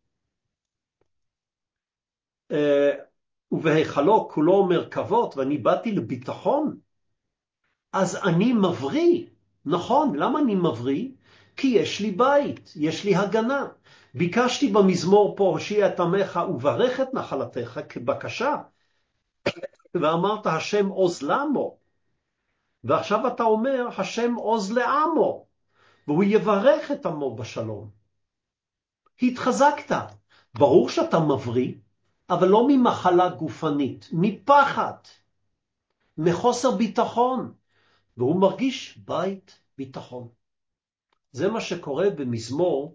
ובהיכלו כולו מרכבות, ואני באתי לביטחון, אז אני מבריא. נכון, למה אני מבריא? כי יש לי בית, יש לי הגנה. ביקשתי במזמור פה, הושיע את עמך וברך את נחלתך כבקשה, ואמרת השם עוז לעמו. ועכשיו אתה אומר השם עוז לעמו, והוא יברך את עמו בשלום. התחזקת. ברור שאתה מבריא, אבל לא ממחלה גופנית, מפחד, מחוסר ביטחון, והוא מרגיש בית ביטחון. זה מה שקורה במזמור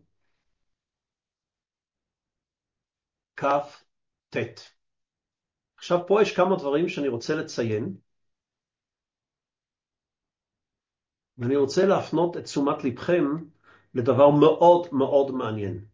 כף תת. עכשיו פה יש כמה דברים שאני רוצה לציין, ואני רוצה להפנות את תשומת לבכם לדבר מאוד מאוד מעניין.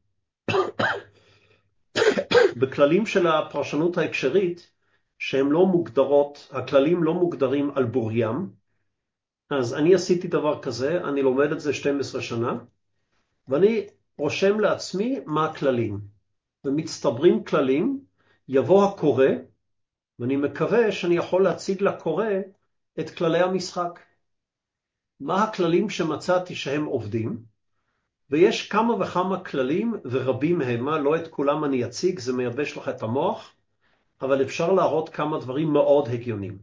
בכללים של הפרשנות ההקשרית, שהם לא מוגדרות, הכללים לא מוגדרים על בוריים, אז אני עשיתי דבר כזה, אני לומד את זה שתים עשרה שנה, ואני רושם לעצמי מה הכללים. ומצטברים כללים, יבוא הקורא, ואני מקווה שאני יכול להציג לקורא את כללי המשחק. מה הכללים שמצאתי שהם עובדים? ויש כמה וכמה כללים, ורבים המה, לא את כולם אני אציג, זה מייבש לך את המוח, אבל אפשר להראות כמה דברים מאוד הגיוניים.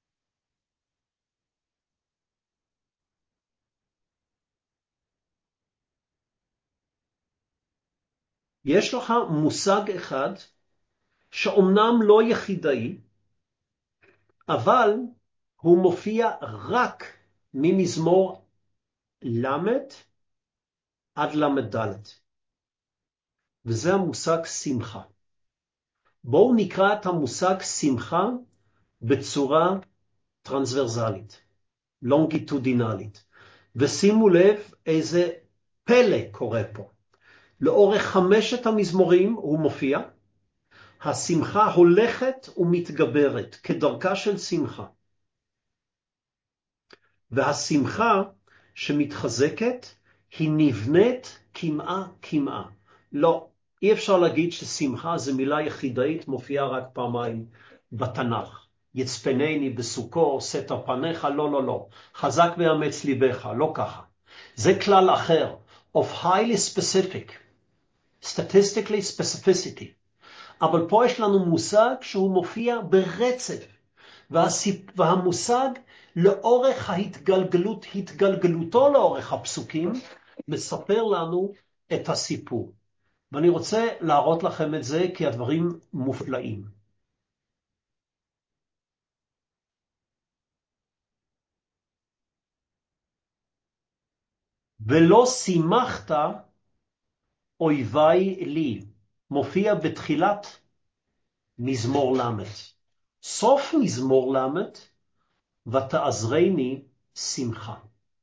יש לך מושג אחד שאומנם לא יחידאי, אבל הוא מופיע רק ממזמור למד עד למד ד', וזה המושג שמחה. בואו נקרא את המושג שמחה בצורה טרנסברזלית, לונגיטודינלית, ושימו לב איזה פלא קורה פה. לאורך חמשת המזמורים הוא מופיע, השמחה הולכת ומתגברת כדרכה של שמחה. והשמחה שמתחזקת היא נבנית כמעה כמעה. לא, אי אפשר להגיד ששמחה זה מילה יחידאית, מופיעה רק פעמיים בתנ"ך. יצפנני בסוכו, סתר פניך, לא, לא, לא. חזק ואמץ ליבך, לא ככה. זה כלל אחר, of highly specific, statistically specificity. אבל פה יש לנו מושג שהוא מופיע ברצף, והסיפ... והמושג לאורך ההתגלגלות, התגלגלותו לאורך הפסוקים, מספר לנו את הסיפור. ואני רוצה להראות לכם את זה כי הדברים מופלאים. ולא שימחת אויבי לי, מופיע בתחילת מזמור למד. סוף מזמור למד, ותעזרני שמחה.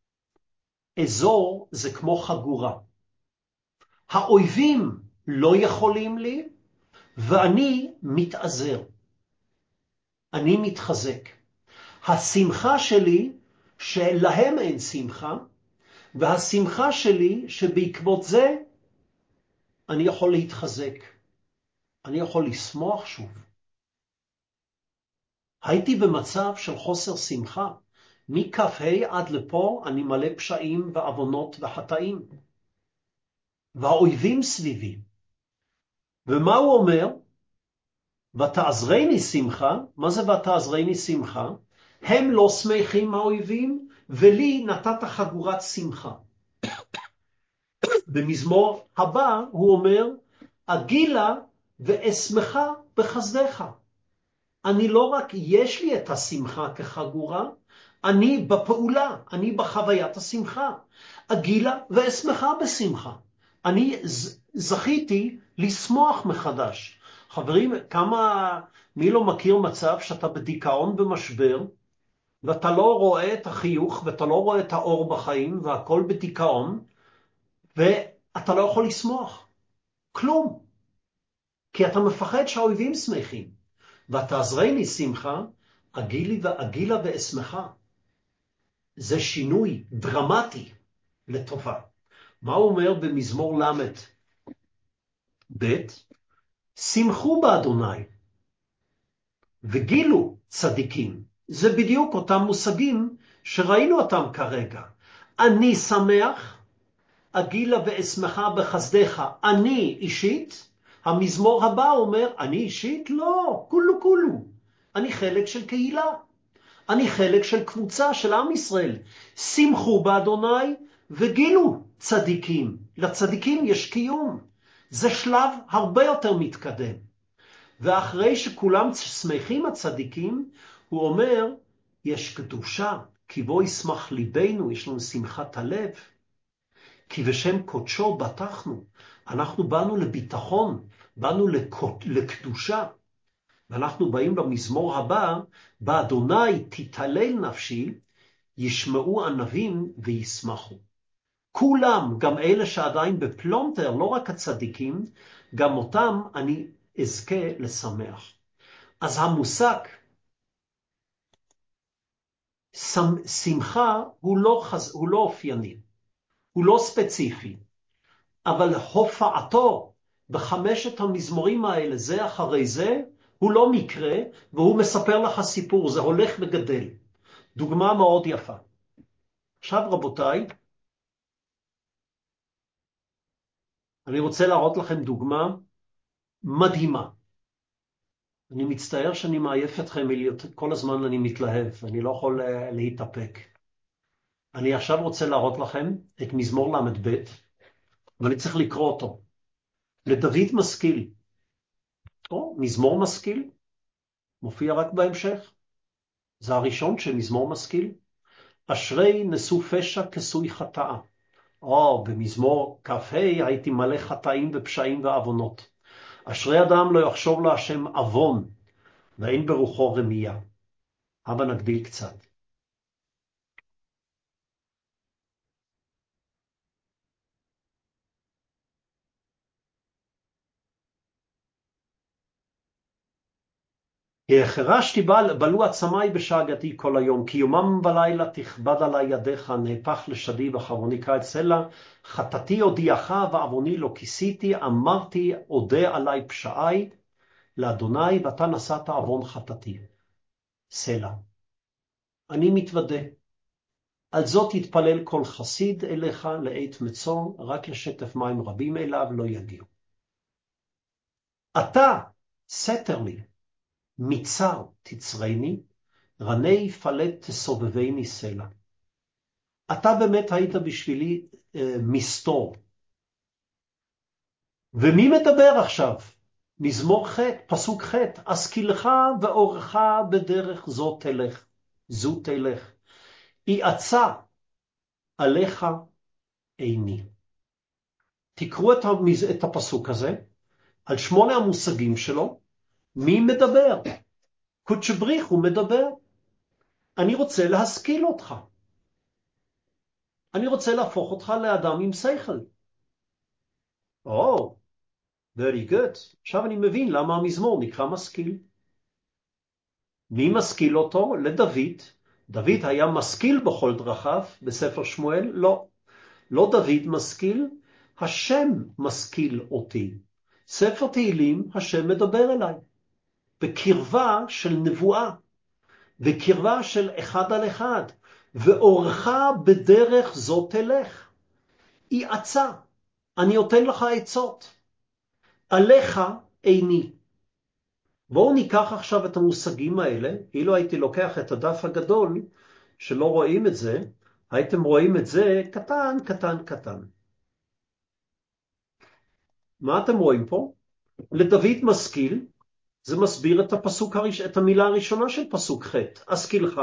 אזור זה כמו חגורה. האויבים לא יכולים לי, ואני מתעזר. אני מתחזק. השמחה שלי, שלהם אין שמחה, והשמחה שלי, שבעקבות זה, אני יכול להתחזק. אני יכול לשמוח שוב. הייתי במצב של חוסר שמחה. מכ"ה עד לפה אני מלא פשעים ועוונות וחטאים. והאויבים סביבי. ומה הוא אומר? ותעזרני שמחה. מה זה ותעזרני שמחה? הם לא שמחים האויבים, ולי נתת חגורת שמחה. במזמור הבא הוא אומר, אגילה ואשמחה בחסדך. אני לא רק יש לי את השמחה כחגורה, אני בפעולה, אני בחוויית השמחה. אגילה ואשמחה בשמחה. אני זכיתי לשמוח מחדש. חברים, כמה, מי לא מכיר מצב שאתה בדיכאון במשבר, ואתה לא רואה את החיוך, ואתה לא רואה את האור בחיים, והכל בדיכאון, ואתה לא יכול לשמוח. כלום. כי אתה מפחד שהאויבים שמחים. ותעזרני שמחה, אגילי ואגילה ואשמחה. זה שינוי דרמטי לטובה. מה הוא אומר במזמור למד? ב' שמחו באדוני, וגילו צדיקים. זה בדיוק אותם מושגים שראינו אותם כרגע. אני שמח, אגילה ואשמחה בחסדך. אני אישית, המזמור הבא אומר, אני אישית? לא, כולו כולו. אני חלק של קהילה. אני חלק של קבוצה של עם ישראל. שמחו באדוני וגילו צדיקים. לצדיקים יש קיום. זה שלב הרבה יותר מתקדם. ואחרי שכולם שמחים הצדיקים, הוא אומר, יש קדושה, כי בו ישמח ליבנו, יש לנו שמחת הלב. כי בשם קודשו בטחנו. אנחנו באנו לביטחון, באנו לקדושה. ואנחנו באים במזמור הבא, באדוני תתהלל נפשי, ישמעו ענבים וישמחו. כולם, גם אלה שעדיין בפלונטר, לא רק הצדיקים, גם אותם אני אזכה לשמח. אז המושג, שמחה הוא לא, הוא לא אופייני, הוא לא ספציפי, אבל הופעתו בחמשת המזמורים האלה, זה אחרי זה, הוא לא מקרה, והוא מספר לך סיפור, זה הולך וגדל. דוגמה מאוד יפה. עכשיו רבותיי, אני רוצה להראות לכם דוגמה מדהימה. אני מצטער שאני מעייף אתכם, כל הזמן אני מתלהב, אני לא יכול להתאפק. אני עכשיו רוצה להראות לכם את מזמור למד ב', ואני צריך לקרוא אותו. לדוד משכיל. או, מזמור משכיל, מופיע רק בהמשך. זה הראשון שמזמור משכיל. אשרי נשוא פשע כסוי חטאה. או, במזמור כ"ה הייתי מלא חטאים ופשעים ועוונות. אשרי אדם לא יחשוב להשם עוון, ואין ברוחו רמייה. הבה נגדיל קצת. כי החרשתי בלו עצמי בשאגתי כל היום, כי יומם בלילה תכבד עלי ידיך, נהפך לשדי בחרוני קיץ סלע, חטאתי הודיעך ועווני לא כיסיתי, אמרתי אודה עלי פשעי לאדוני, ואתה נשאת עוון חטאתי. סלע. אני מתוודה. על זאת יתפלל כל חסיד אליך לעת מצור, רק לשטף מים רבים אליו לא יגיעו. אתה, סתר לי, מצר תצרני, רני פלט תסובבני סלע. אתה באמת היית בשבילי אה, מסתור. ומי מדבר עכשיו? מזמור ח', פסוק ח', השכילך ואורך בדרך זו תלך, זו תלך. יעצה עליך עיני. תקראו את, המז... את הפסוק הזה, על שמונה המושגים שלו, מי מדבר? קודש בריך הוא מדבר. אני רוצה להשכיל אותך. אני רוצה להפוך אותך לאדם עם שכל. או, oh, very good. עכשיו אני מבין למה המזמור נקרא משכיל. מי משכיל אותו? לדוד. דוד היה משכיל בכל דרכיו בספר שמואל? לא. לא דוד משכיל, השם משכיל אותי. ספר תהילים, השם מדבר אליי. בקרבה של נבואה. בקרבה של אחד על אחד. ואורך בדרך זו תלך. היא עצה. אני נותן לך עצות. עליך עיני. בואו ניקח עכשיו את המושגים האלה. אילו הייתי לוקח את הדף הגדול, שלא רואים את זה, הייתם רואים את זה קטן, קטן, קטן. מה אתם רואים פה? לדוד משכיל, זה מסביר את הפסוק הראש... את המילה הראשונה של פסוק ח'. השכילך,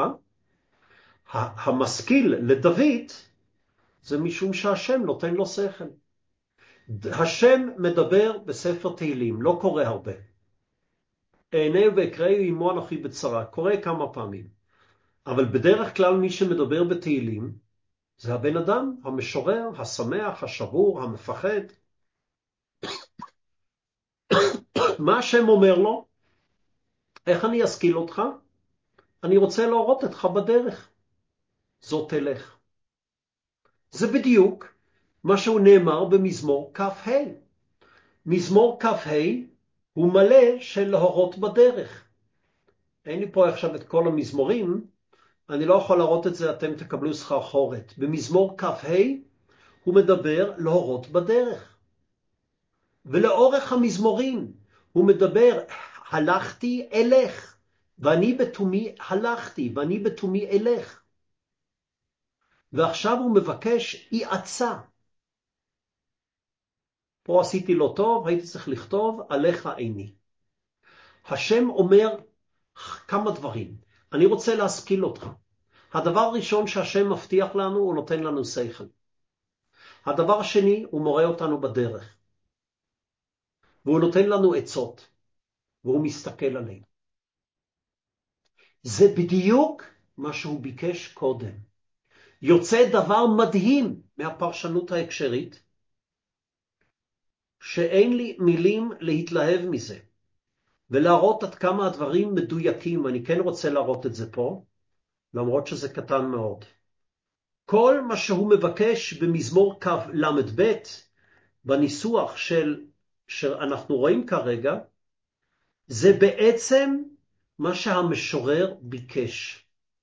המשכיל לדוד, זה משום שהשם נותן לו שכל. השם מדבר בספר תהילים, לא קורא הרבה. עיניו ויקראו עמו אנוכי בצרה, קורא כמה פעמים. אבל בדרך כלל מי שמדבר בתהילים, זה הבן אדם, המשורר, השמח, השבור, המפחד. מה השם אומר לו? איך אני אשכיל אותך? אני רוצה להראות אותך בדרך. זאת תלך. זה בדיוק מה שהוא נאמר במזמור כ"ה. מזמור כ"ה הוא מלא של להורות בדרך. אין לי פה עכשיו את כל המזמורים, אני לא יכול להראות את זה, אתם תקבלו שכר חורת. במזמור כ"ה הוא מדבר להורות בדרך. ולאורך המזמורים הוא מדבר, הלכתי אלך, ואני בתומי הלכתי, ואני בתומי אלך. ועכשיו הוא מבקש יעצה. פה עשיתי לא טוב, הייתי צריך לכתוב עליך עיני. השם אומר כמה דברים. אני רוצה להשכיל אותך. הדבר הראשון שהשם מבטיח לנו, הוא נותן לנו שכל. הדבר השני, הוא מורה אותנו בדרך. והוא נותן לנו עצות. והוא מסתכל עלינו. זה בדיוק מה שהוא ביקש קודם. יוצא דבר מדהים מהפרשנות ההקשרית, שאין לי מילים להתלהב מזה, ולהראות עד כמה הדברים מדויקים, ואני כן רוצה להראות את זה פה, למרות שזה קטן מאוד. כל מה שהוא מבקש במזמור כ"ל"ב, בניסוח של, שאנחנו רואים כרגע, זה בעצם מה שהמשורר ביקש.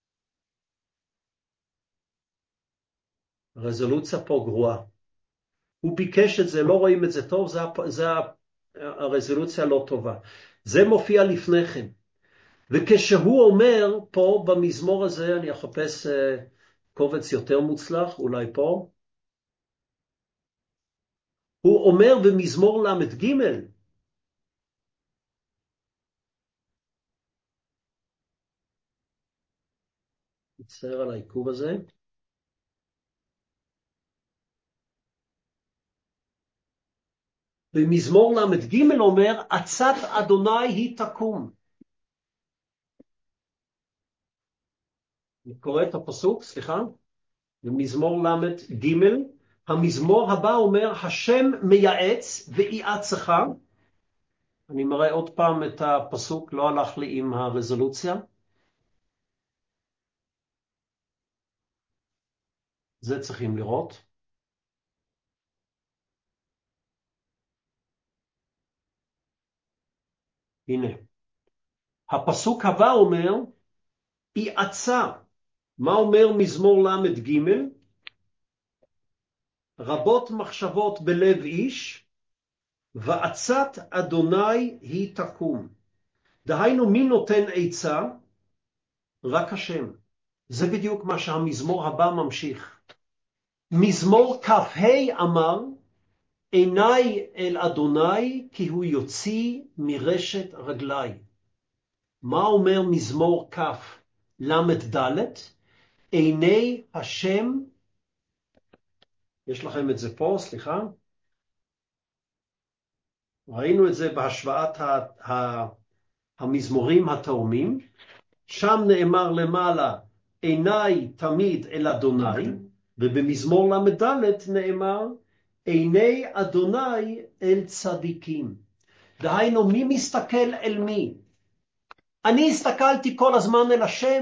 הרזולוציה פה גרועה. הוא ביקש את זה, לא רואים את זה טוב, זה, זה הרזולוציה לא טובה. זה מופיע לפניכם. וכשהוא אומר פה במזמור הזה, אני אחפש uh, קובץ יותר מוצלח, אולי פה. הוא אומר במזמור למ"ג, מצטער על העיכוב הזה. במזמור למ"ג אומר, עצת אדוני היא תקום. אני קורא את הפסוק, סליחה. במזמור למ"ג, המזמור הבא אומר, השם מייעץ ויעצך. אני מראה עוד פעם את הפסוק, לא הלך לי עם הרזולוציה. זה צריכים לראות. הנה. הפסוק הבא אומר, היא עצה. מה אומר מזמור למד ג'? רבות מחשבות בלב איש, ועצת אדוני היא תקום. דהיינו, מי נותן עצה? רק השם. זה בדיוק מה שהמזמור הבא ממשיך. מזמור כ"ה אמר, עיניי אל אדוני כי הוא יוציא מרשת רגלי. מה אומר מזמור כ' למד ד'? עיני השם, יש לכם את זה פה, סליחה. ראינו את זה בהשוואת ה- ה- המזמורים התאומים. שם נאמר למעלה, עיניי תמיד אל אדוני, ובמזמור למד ד' נאמר, עיני אדוני אל צדיקים. דהיינו, מי מסתכל אל מי? אני הסתכלתי כל הזמן אל השם.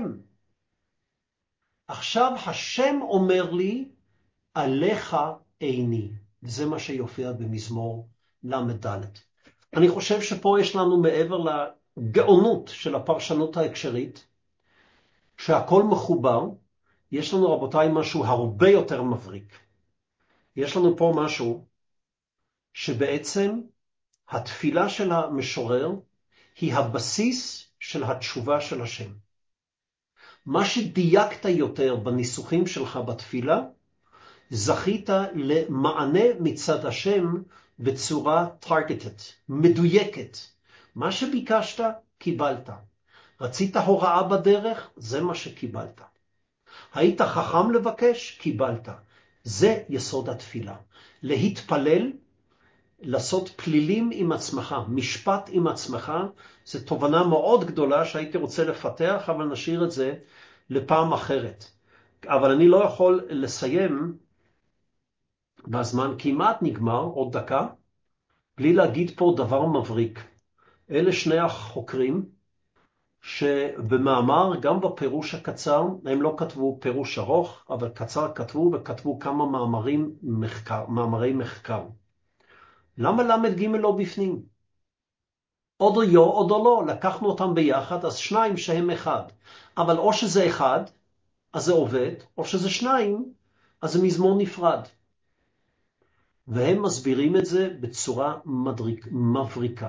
עכשיו השם אומר לי, עליך עיני. וזה מה שיופיע במזמור למד ד'. אני חושב שפה יש לנו מעבר לגאונות של הפרשנות ההקשרית, שהכל מחובר, יש לנו רבותיי משהו הרבה יותר מבריק. יש לנו פה משהו שבעצם התפילה של המשורר היא הבסיס של התשובה של השם. מה שדייקת יותר בניסוחים שלך בתפילה, זכית למענה מצד השם בצורה targeted, מדויקת. מה שביקשת, קיבלת. רצית הוראה בדרך, זה מה שקיבלת. היית חכם לבקש, קיבלת. זה יסוד התפילה. להתפלל, לעשות פלילים עם עצמך, משפט עם עצמך, זה תובנה מאוד גדולה שהייתי רוצה לפתח, אבל נשאיר את זה לפעם אחרת. אבל אני לא יכול לסיים בזמן כמעט נגמר, עוד דקה, בלי להגיד פה דבר מבריק. אלה שני החוקרים, שבמאמר, גם בפירוש הקצר, הם לא כתבו פירוש ארוך, אבל קצר כתבו, וכתבו כמה מאמרים מחקר, מאמרי מחקר. למה למד ג' לא בפנים? עוד או יו, עוד או לא, לקחנו אותם ביחד, אז שניים שהם אחד. אבל או שזה אחד, אז זה עובד, או שזה שניים, אז זה מזמור נפרד. והם מסבירים את זה בצורה מדריק, מבריקה.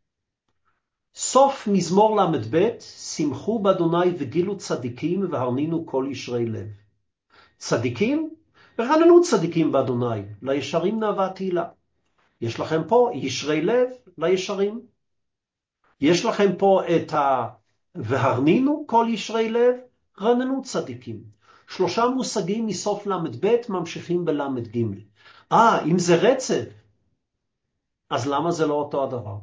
סוף מזמור למד ב', שמחו באדוני וגילו צדיקים והרנינו כל ישרי לב. צדיקים? ורננו צדיקים באדוני, לישרים נאווה תהילה. יש לכם פה ישרי לב לישרים. יש לכם פה את ה... והרנינו כל ישרי לב, רננו צדיקים. שלושה מושגים מסוף למד ב' ממשיכים בלמד ג'. אה, אם זה רצף, אז למה זה לא אותו הדבר?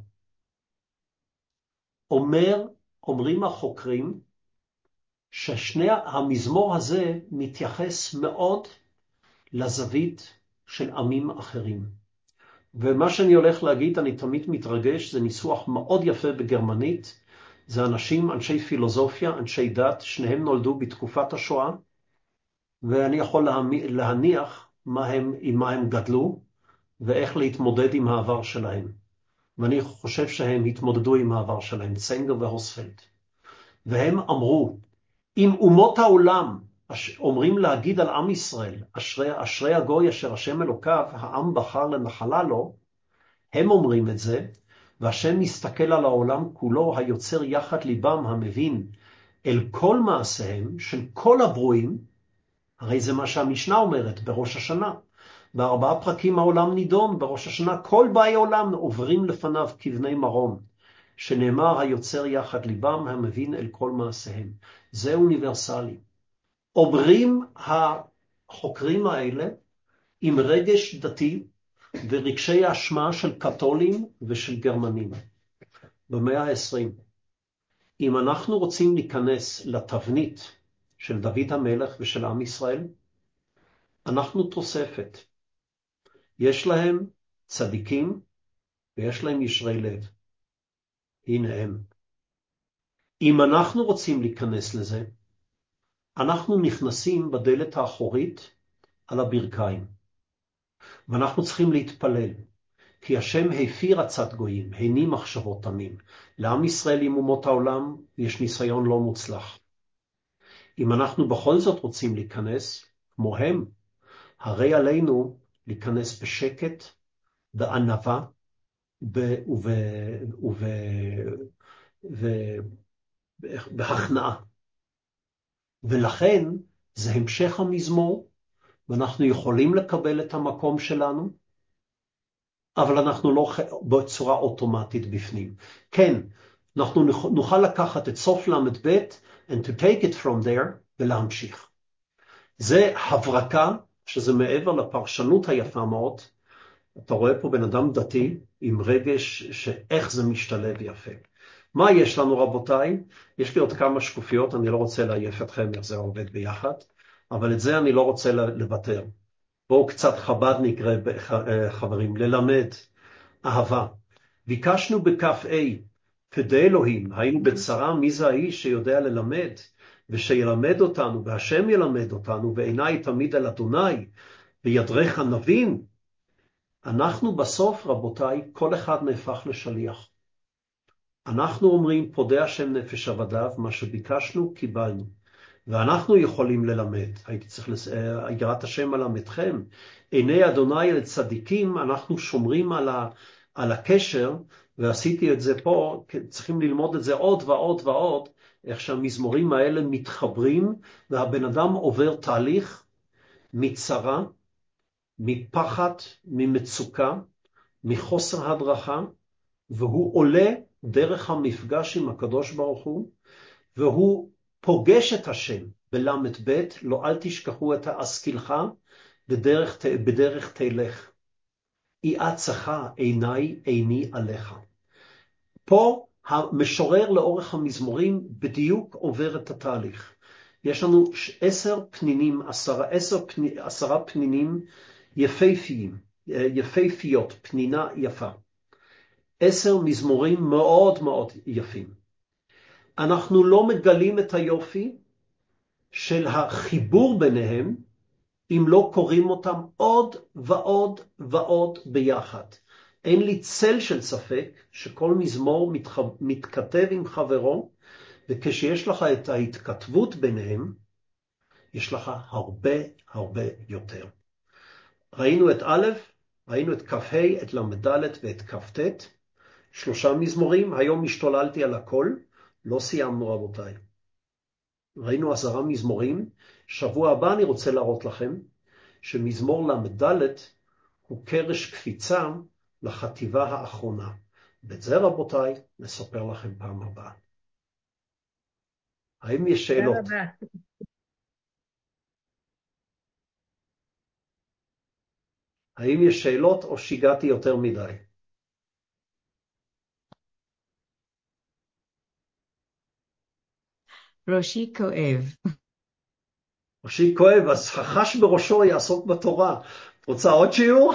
אומר, אומרים החוקרים, ששני המזמור הזה מתייחס מאוד לזווית של עמים אחרים. ומה שאני הולך להגיד, אני תמיד מתרגש, זה ניסוח מאוד יפה בגרמנית, זה אנשים, אנשי פילוסופיה, אנשי דת, שניהם נולדו בתקופת השואה, ואני יכול להניח מה הם, עם מה הם גדלו, ואיך להתמודד עם העבר שלהם. ואני חושב שהם התמודדו עם העבר שלהם, צנגר והוספלד. והם אמרו, אם אומות העולם אומרים להגיד על עם ישראל, אשרי, אשרי הגוי אשר השם אלוקיו, העם בחר לנחלה לו, הם אומרים את זה, והשם מסתכל על העולם כולו, היוצר יחד ליבם, המבין אל כל מעשיהם של כל הברואים, הרי זה מה שהמשנה אומרת בראש השנה. בארבעה פרקים העולם נידון, בראש השנה כל באי עולם עוברים לפניו כבני מרום, שנאמר היוצר יחד ליבם, המבין אל כל מעשיהם. זה אוניברסלי. אומרים החוקרים האלה עם רגש דתי ורגשי האשמה של קתולים ושל גרמנים. במאה ה-עשרים, אם אנחנו רוצים להיכנס לתבנית של דוד המלך ושל עם ישראל, אנחנו תוספת. יש להם צדיקים ויש להם ישרי לב. הנה הם. אם אנחנו רוצים להיכנס לזה, אנחנו נכנסים בדלת האחורית על הברכיים. ואנחנו צריכים להתפלל. כי השם הפיר עצת גויים, הני מחשבות תמים. לעם ישראל עם אומות העולם יש ניסיון לא מוצלח. אם אנחנו בכל זאת רוצים להיכנס, כמו הם, הרי עלינו להיכנס בשקט, בענווה, ובהכנעה. ולכן זה המשך המזמור, ואנחנו יכולים לקבל את המקום שלנו, אבל אנחנו לא בצורה אוטומטית בפנים. כן, אנחנו נוכל לקחת את סוף למד ב' and to take it from there ולהמשיך. זה הברקה, שזה מעבר לפרשנות היפה מאוד. אתה רואה פה בן אדם דתי עם רגש שאיך זה משתלב יפה. מה יש לנו רבותיי? יש לי עוד כמה שקופיות, אני לא רוצה להעיף אתכם איך זה עובד ביחד, אבל את זה אני לא רוצה לוותר. בואו קצת חב"ד נקרא חברים, ללמד אהבה. ביקשנו בכף A, כדי אלוהים, היינו בצרה, מי זה האיש שיודע ללמד, ושילמד אותנו, והשם ילמד אותנו, ועיניי תמיד על אדוני, וידרך נבין. אנחנו בסוף, רבותיי, כל אחד נהפך לשליח. אנחנו אומרים, פודה השם נפש עבדיו, מה שביקשנו, קיבלנו. ואנחנו יכולים ללמד. הייתי צריך, יראת השם מלמדכם. עיני אדוני אל צדיקים, אנחנו שומרים על, ה, על הקשר, ועשיתי את זה פה, צריכים ללמוד את זה עוד ועוד ועוד, איך שהמזמורים האלה מתחברים, והבן אדם עובר תהליך מצרה, מפחד, ממצוקה, מחוסר הדרכה, והוא עולה דרך המפגש עם הקדוש ברוך הוא, והוא פוגש את השם בלמד ב', לא אל תשכחו את האסכילך, בדרך, בדרך תלך. יעצך עיני עיני עליך. פה המשורר לאורך המזמורים בדיוק עובר את התהליך. יש לנו עשר פנינים, עשרה, עשר, פני, עשרה פנינים יפהפיים, יפהפיות, פנינה יפה. עשר מזמורים מאוד מאוד יפים. אנחנו לא מגלים את היופי של החיבור ביניהם, אם לא קוראים אותם עוד ועוד ועוד ביחד. אין לי צל של ספק שכל מזמור מתח... מתכתב עם חברו, וכשיש לך את ההתכתבות ביניהם, יש לך הרבה הרבה יותר. ראינו את א', ראינו את כ"ה, את למד ואת כ"ט, שלושה מזמורים, היום השתוללתי על הכל, לא סיימנו רבותיי. ראינו עשרה מזמורים, שבוע הבא אני רוצה להראות לכם, שמזמור למד הוא קרש קפיצה לחטיבה האחרונה. ואת זה רבותיי נספר לכם פעם הבאה. האם יש שאלות? האם יש שאלות או שיגעתי יותר מדי? ראשי כואב. ראשי כואב, אז חכש בראשו יעסוק בתורה. רוצה עוד שיעור?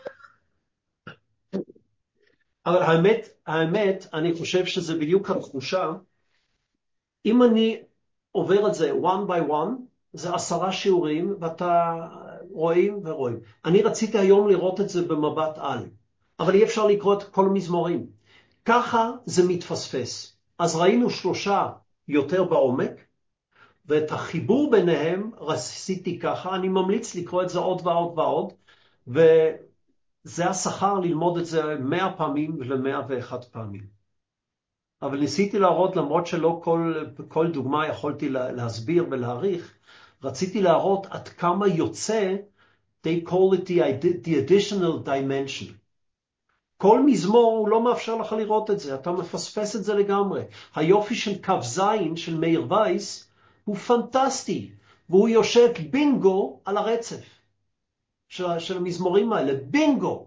אבל האמת, האמת, אני חושב שזה בדיוק התחושה. אם אני עובר את זה one by one, זה עשרה שיעורים, ואתה רואים ורואים. אני רציתי היום לראות את זה במבט על, אבל אי אפשר לקרוא את כל מזמורים. ככה זה מתפספס. אז ראינו שלושה יותר בעומק, ואת החיבור ביניהם רציתי ככה. אני ממליץ לקרוא את זה עוד ועוד ועוד, וזה השכר ללמוד את זה מאה פעמים ולמאה ואחת פעמים. אבל ניסיתי להראות, למרות שלא כל, כל דוגמה יכולתי להסביר ולהעריך, רציתי להראות עד כמה יוצא, they call it the, the additional dimension. כל מזמור הוא לא מאפשר לך לראות את זה, אתה מפספס את זה לגמרי. היופי של כף זין של מאיר וייס הוא פנטסטי, והוא יושב בינגו על הרצף של, של המזמורים האלה, בינגו.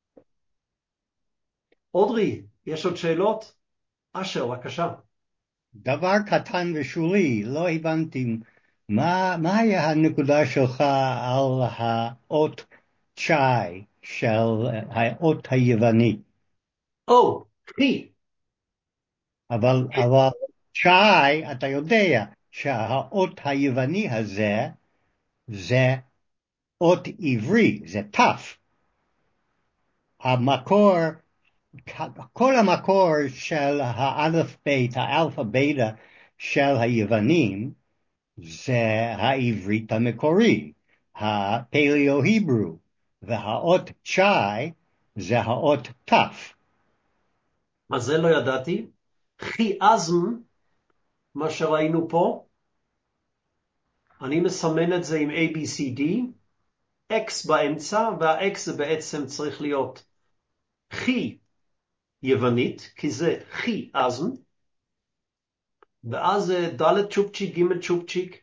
אודרי, יש עוד שאלות? אשר, בבקשה. דבר קטן ושולי, לא הבנתי, מה, מה היה הנקודה שלך על האות צ'י של האות היווני? או, חי. אבל, אבל צ'י, אתה יודע שהאות היווני הזה, זה אות עברי, זה תף. המקור, כל המקור של האלף בית, האלפא בית של היוונים, זה העברית המקורי, הפליו-היברו, והאות צ'י זה האות תף. מה זה לא ידעתי? חיאזם, מה שראינו פה, אני מסמן את זה עם A, B, C, D, X באמצע, וה-X זה בעצם צריך להיות חי יוונית, כי זה חיאזם, ואז ד' צ'ופצ'יק, ג' צ'ופצ'יק,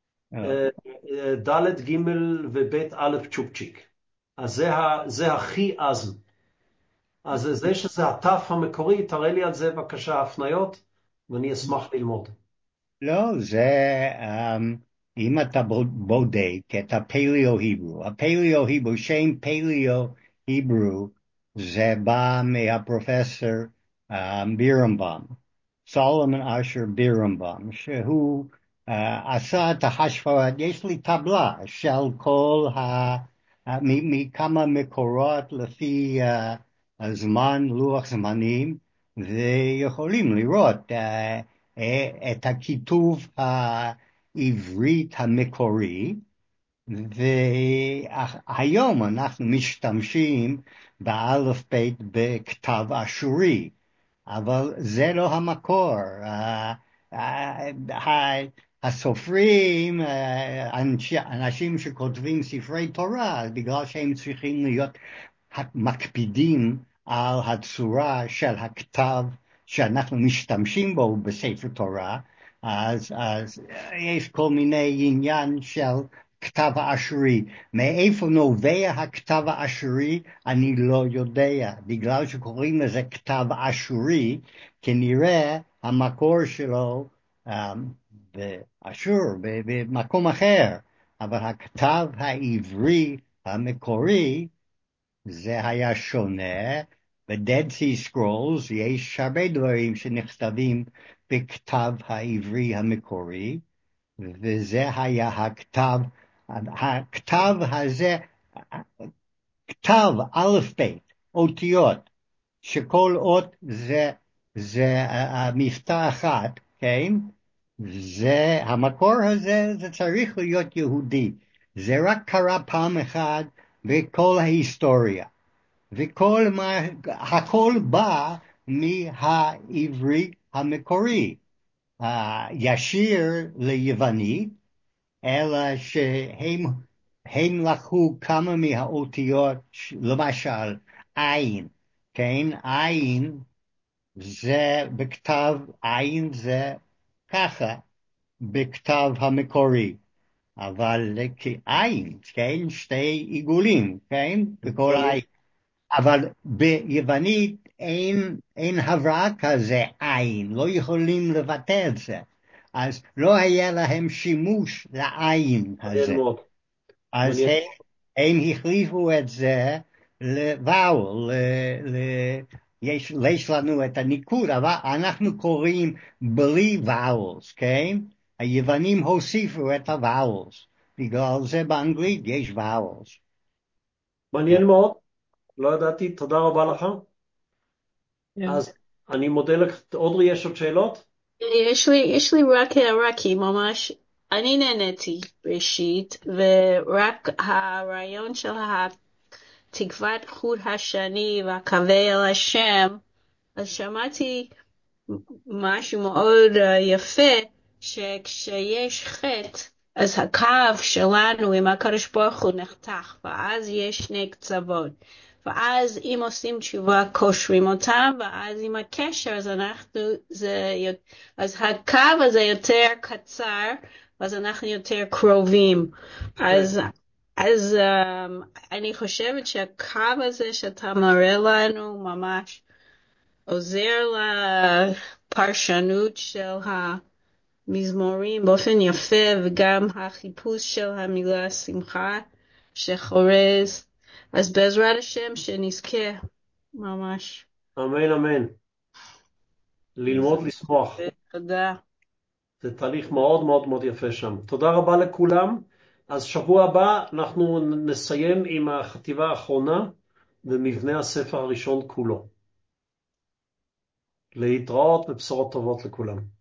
ד' ג' וב' א' צ'ופצ'יק. אז זה, זה החיאזם. אז זה שזה התף המקורי, תראה לי על זה בבקשה הפניות, ואני אשמח ללמוד. לא, זה, אם אתה בודק את הפליו-היברו, הפליו-היברו, שם פליו-היברו, זה בא מהפרופסור בירנבאום, סולומון אשר בירנבאום, שהוא uh, עשה את ההשוואה, יש לי טבלה של כל ה... מכמה מקורות לפי uh, הזמן, לוח זמנים, ויכולים לראות uh, את הכיתוב העברית המקורי, והיום אנחנו משתמשים באלף בית בכתב אשורי, אבל זה לא המקור. הסופרים, אנשים שכותבים ספרי תורה, בגלל שהם צריכים להיות מקפידים על הצורה של הכתב שאנחנו משתמשים בו בספר תורה, אז, אז יש כל מיני עניין של כתב האשורי. מאיפה נובע הכתב האשורי? אני לא יודע. בגלל שקוראים לזה כתב אשורי, כנראה המקור שלו um, באשור, במקום אחר. אבל הכתב העברי המקורי, זה היה שונה. ב-Dead Sea Scrolls יש הרבה דברים שנכתבים בכתב העברי המקורי, וזה היה הכתב, הכתב הזה, כתב א' ב', אותיות, שכל אות זה, זה מבטא אחת, כן? זה, המקור הזה, זה צריך להיות יהודי. זה רק קרה פעם אחת בכל ההיסטוריה. וכל מה, הכל בא מהעברי המקורי, ישיר ליוונית, אלא שהם הם לקחו כמה מהאותיות, למשל עין, כן, עין זה בכתב, עין זה ככה, בכתב המקורי, אבל כעין, כן, שתי עיגולים, כן, בכל עין. אבל ביוונית אין, אין הבראה כזה עין, לא יכולים לבטא את זה. אז לא היה להם שימוש לעין הזה. אז הם, הם החליפו את זה לוואול, ל, ל, יש, יש לנו את הניקוד, אבל אנחנו קוראים בלי ואולס, כן? היוונים הוסיפו את הוואולס, בגלל זה באנגלית יש ואולס. מעניין מאוד. לא ידעתי, תודה רבה לך. אז אני מודה לך. אודרי, יש עוד שאלות? יש לי, יש לי רק הערה, כי ממש, אני נהניתי ראשית, ורק הרעיון של התקוות חוט השני והקווי אל השם, אז שמעתי משהו מאוד יפה, שכשיש חטא, אז הקו שלנו עם הקדוש ברוך הוא נחתך, ואז יש שני קצוות. ואז אם עושים תשובה, קושרים אותם, ואז עם הקשר, אז אנחנו, זה, אז הקו הזה יותר קצר, אז אנחנו יותר קרובים. אז, אז um, אני חושבת שהקו הזה שאתה מראה לנו ממש עוזר לפרשנות של המזמורים באופן יפה, וגם החיפוש של המילה שמחה שחורז. אז בעזרת השם שנזכה ממש. אמן, אמן. ללמוד לשמוח. תודה. זה תהליך מאוד מאוד מאוד יפה שם. תודה רבה לכולם. אז שבוע הבא אנחנו נסיים עם החטיבה האחרונה במבנה הספר הראשון כולו. להתראות ובשורות טובות לכולם.